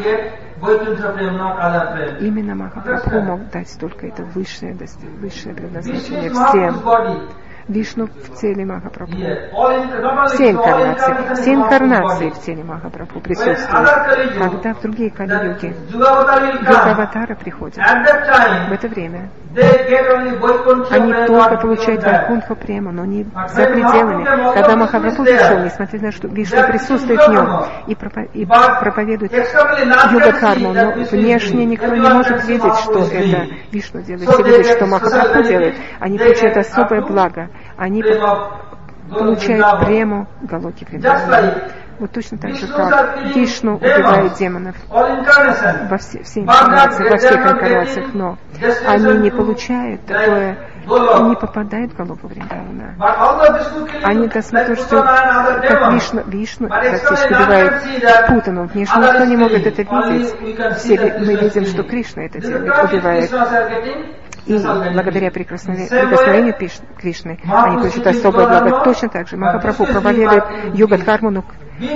именно Махапрабху мог дать только это высшее предназначение всем. Вишну в теле Махапрабху. Все инкарнации в теле Махапрабху присутствуют. Когда в другие Кали-юги Юга-аватара приходят, в это время они только получают Вайкунтха прему, но не за пределами. Когда Махапрабху пришел, несмотря на то, что Вишну присутствует в нем и проповедует Юга-дхарму, но внешне никто не может видеть, что это Вишну делает. Все видят, что Махапрабху делает. Они получают особое благо. Они получают прему Галоки Вриндавана. Вот точно так же, как Вишну убивает демонов во всех инкарнациях, но они не получают такое, не попадают в Галоку Вриндавана. Они досмотрят, что как Вишну практически убивает Путану. Внешне никто не может это видеть. Мы видим, что Кришна это делает, убивает. И благодаря прикосновению Кришны они получают особое благо. Точно так же Махапрабху проповедует Йога-дхарму, но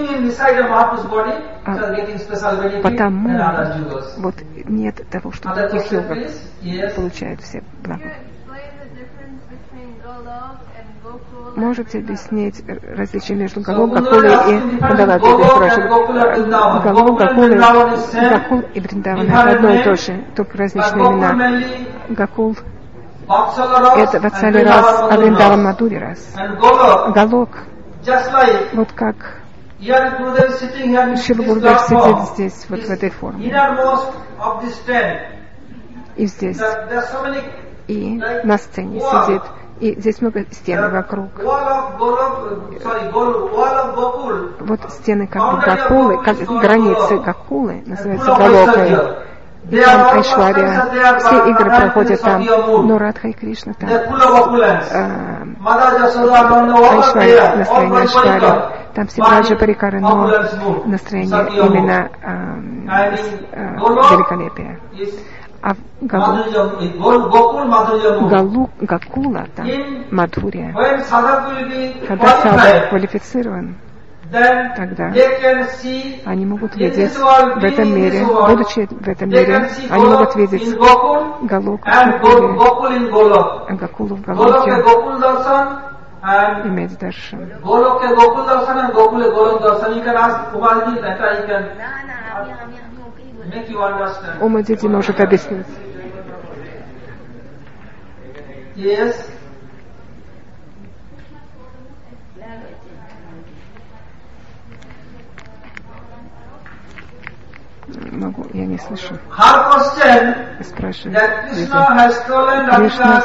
потому вот нет того, что таких йогов получают все блага. Можете объяснить различие между Галокой, Гакулой и Мандаладевой? Гакул и Вриндаван это одно и то же, только различные имена. Гакул это Ватсали Рас, а Вриндаван Мадури Рас. Галок, вот как Шрила Гурудев сидит здесь, вот в этой форме. И здесь, и на сцене сидит. И здесь много стен вокруг. Вот стены как бы Гакулы, как границы Гакулы, называются Галокой. И там Айшвария. Все игры проходят там. Но Радха и Кришна там. Айшвария, настроение Айшвария. Там все Раджа Парикары, но настроение именно великолепия. А Гакула, там, Мадхурия, когда садхак квалифицирован, тогда они могут видеть в этом мире, будучи в этом мире, они могут видеть Галоку в Галоке, иметь даршан. Ума Диди может объяснить.
Yes.
Могу, я не слышу. Спрашивает, Кришна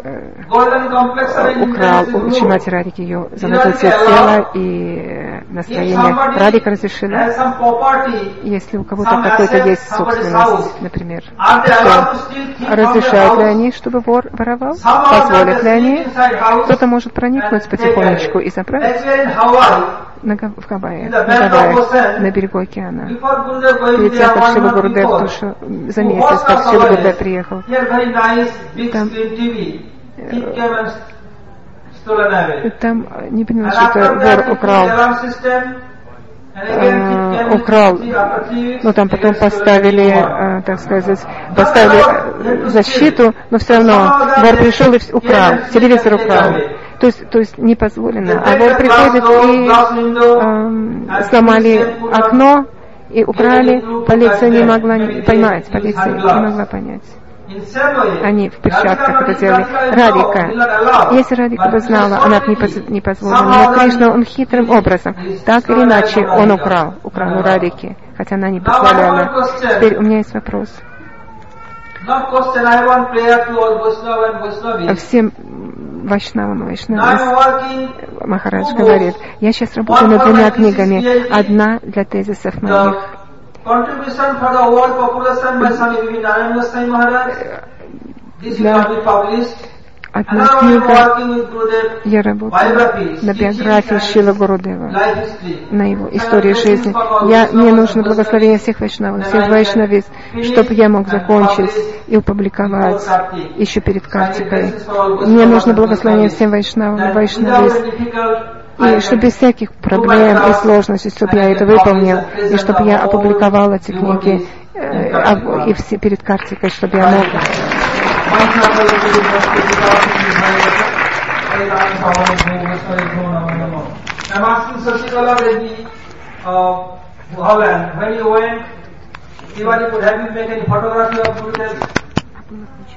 украл у Шримати Радхи ее золотое тело и настроение. Радхика разрешила, если у кого-то какой-то есть собственность, например, то разрешают ли они, чтобы вор воровал? Позволят ли они? Кто-то может проникнуть потихонечку и забрать. В Гавайях, на берегу океана. Перед тем, как Шрила Гурудев, за месяц, как Шрила Гурудев приехал, там не поняла, что это вор украл. украл, но там потом поставили, так сказать, поставили защиту, но все равно вор пришел и украл, телевизор украл. То есть не позволено. А вор приходит и сломали окно и украли, полиция не могла поймать, полиция не могла понять. Они в перчатках это делали. Радика. Если Радика бы знала, она бы не позволила. Но Кришна, он хитрым образом, так или иначе, он украл у Радики, хотя она не позволяла. Теперь у меня есть вопрос. Всем Вайшнавам, Махарадж говорит, я сейчас работаю над двумя книгами. Одна для тезисов моих.
Contribution for the world population by Swami Vivekananda Goswami Maharaj. This will be published.
Одна книга, я работаю на биографии Шрила Гурудева, на его истории жизни. Мне нужно благословение всех вайшнавов, чтобы я мог закончить и опубликовать еще перед Картикой. Мне нужно благословение всем вайшнавам, и чтобы без всяких проблем и сложностей, чтобы я это выполнил, и чтобы я опубликовал эти книги и все перед Картикой, чтобы я мог.
I'm asking Sasikala Reddy of Holland, when you went, Diwali, have you made any photography of Gurudev?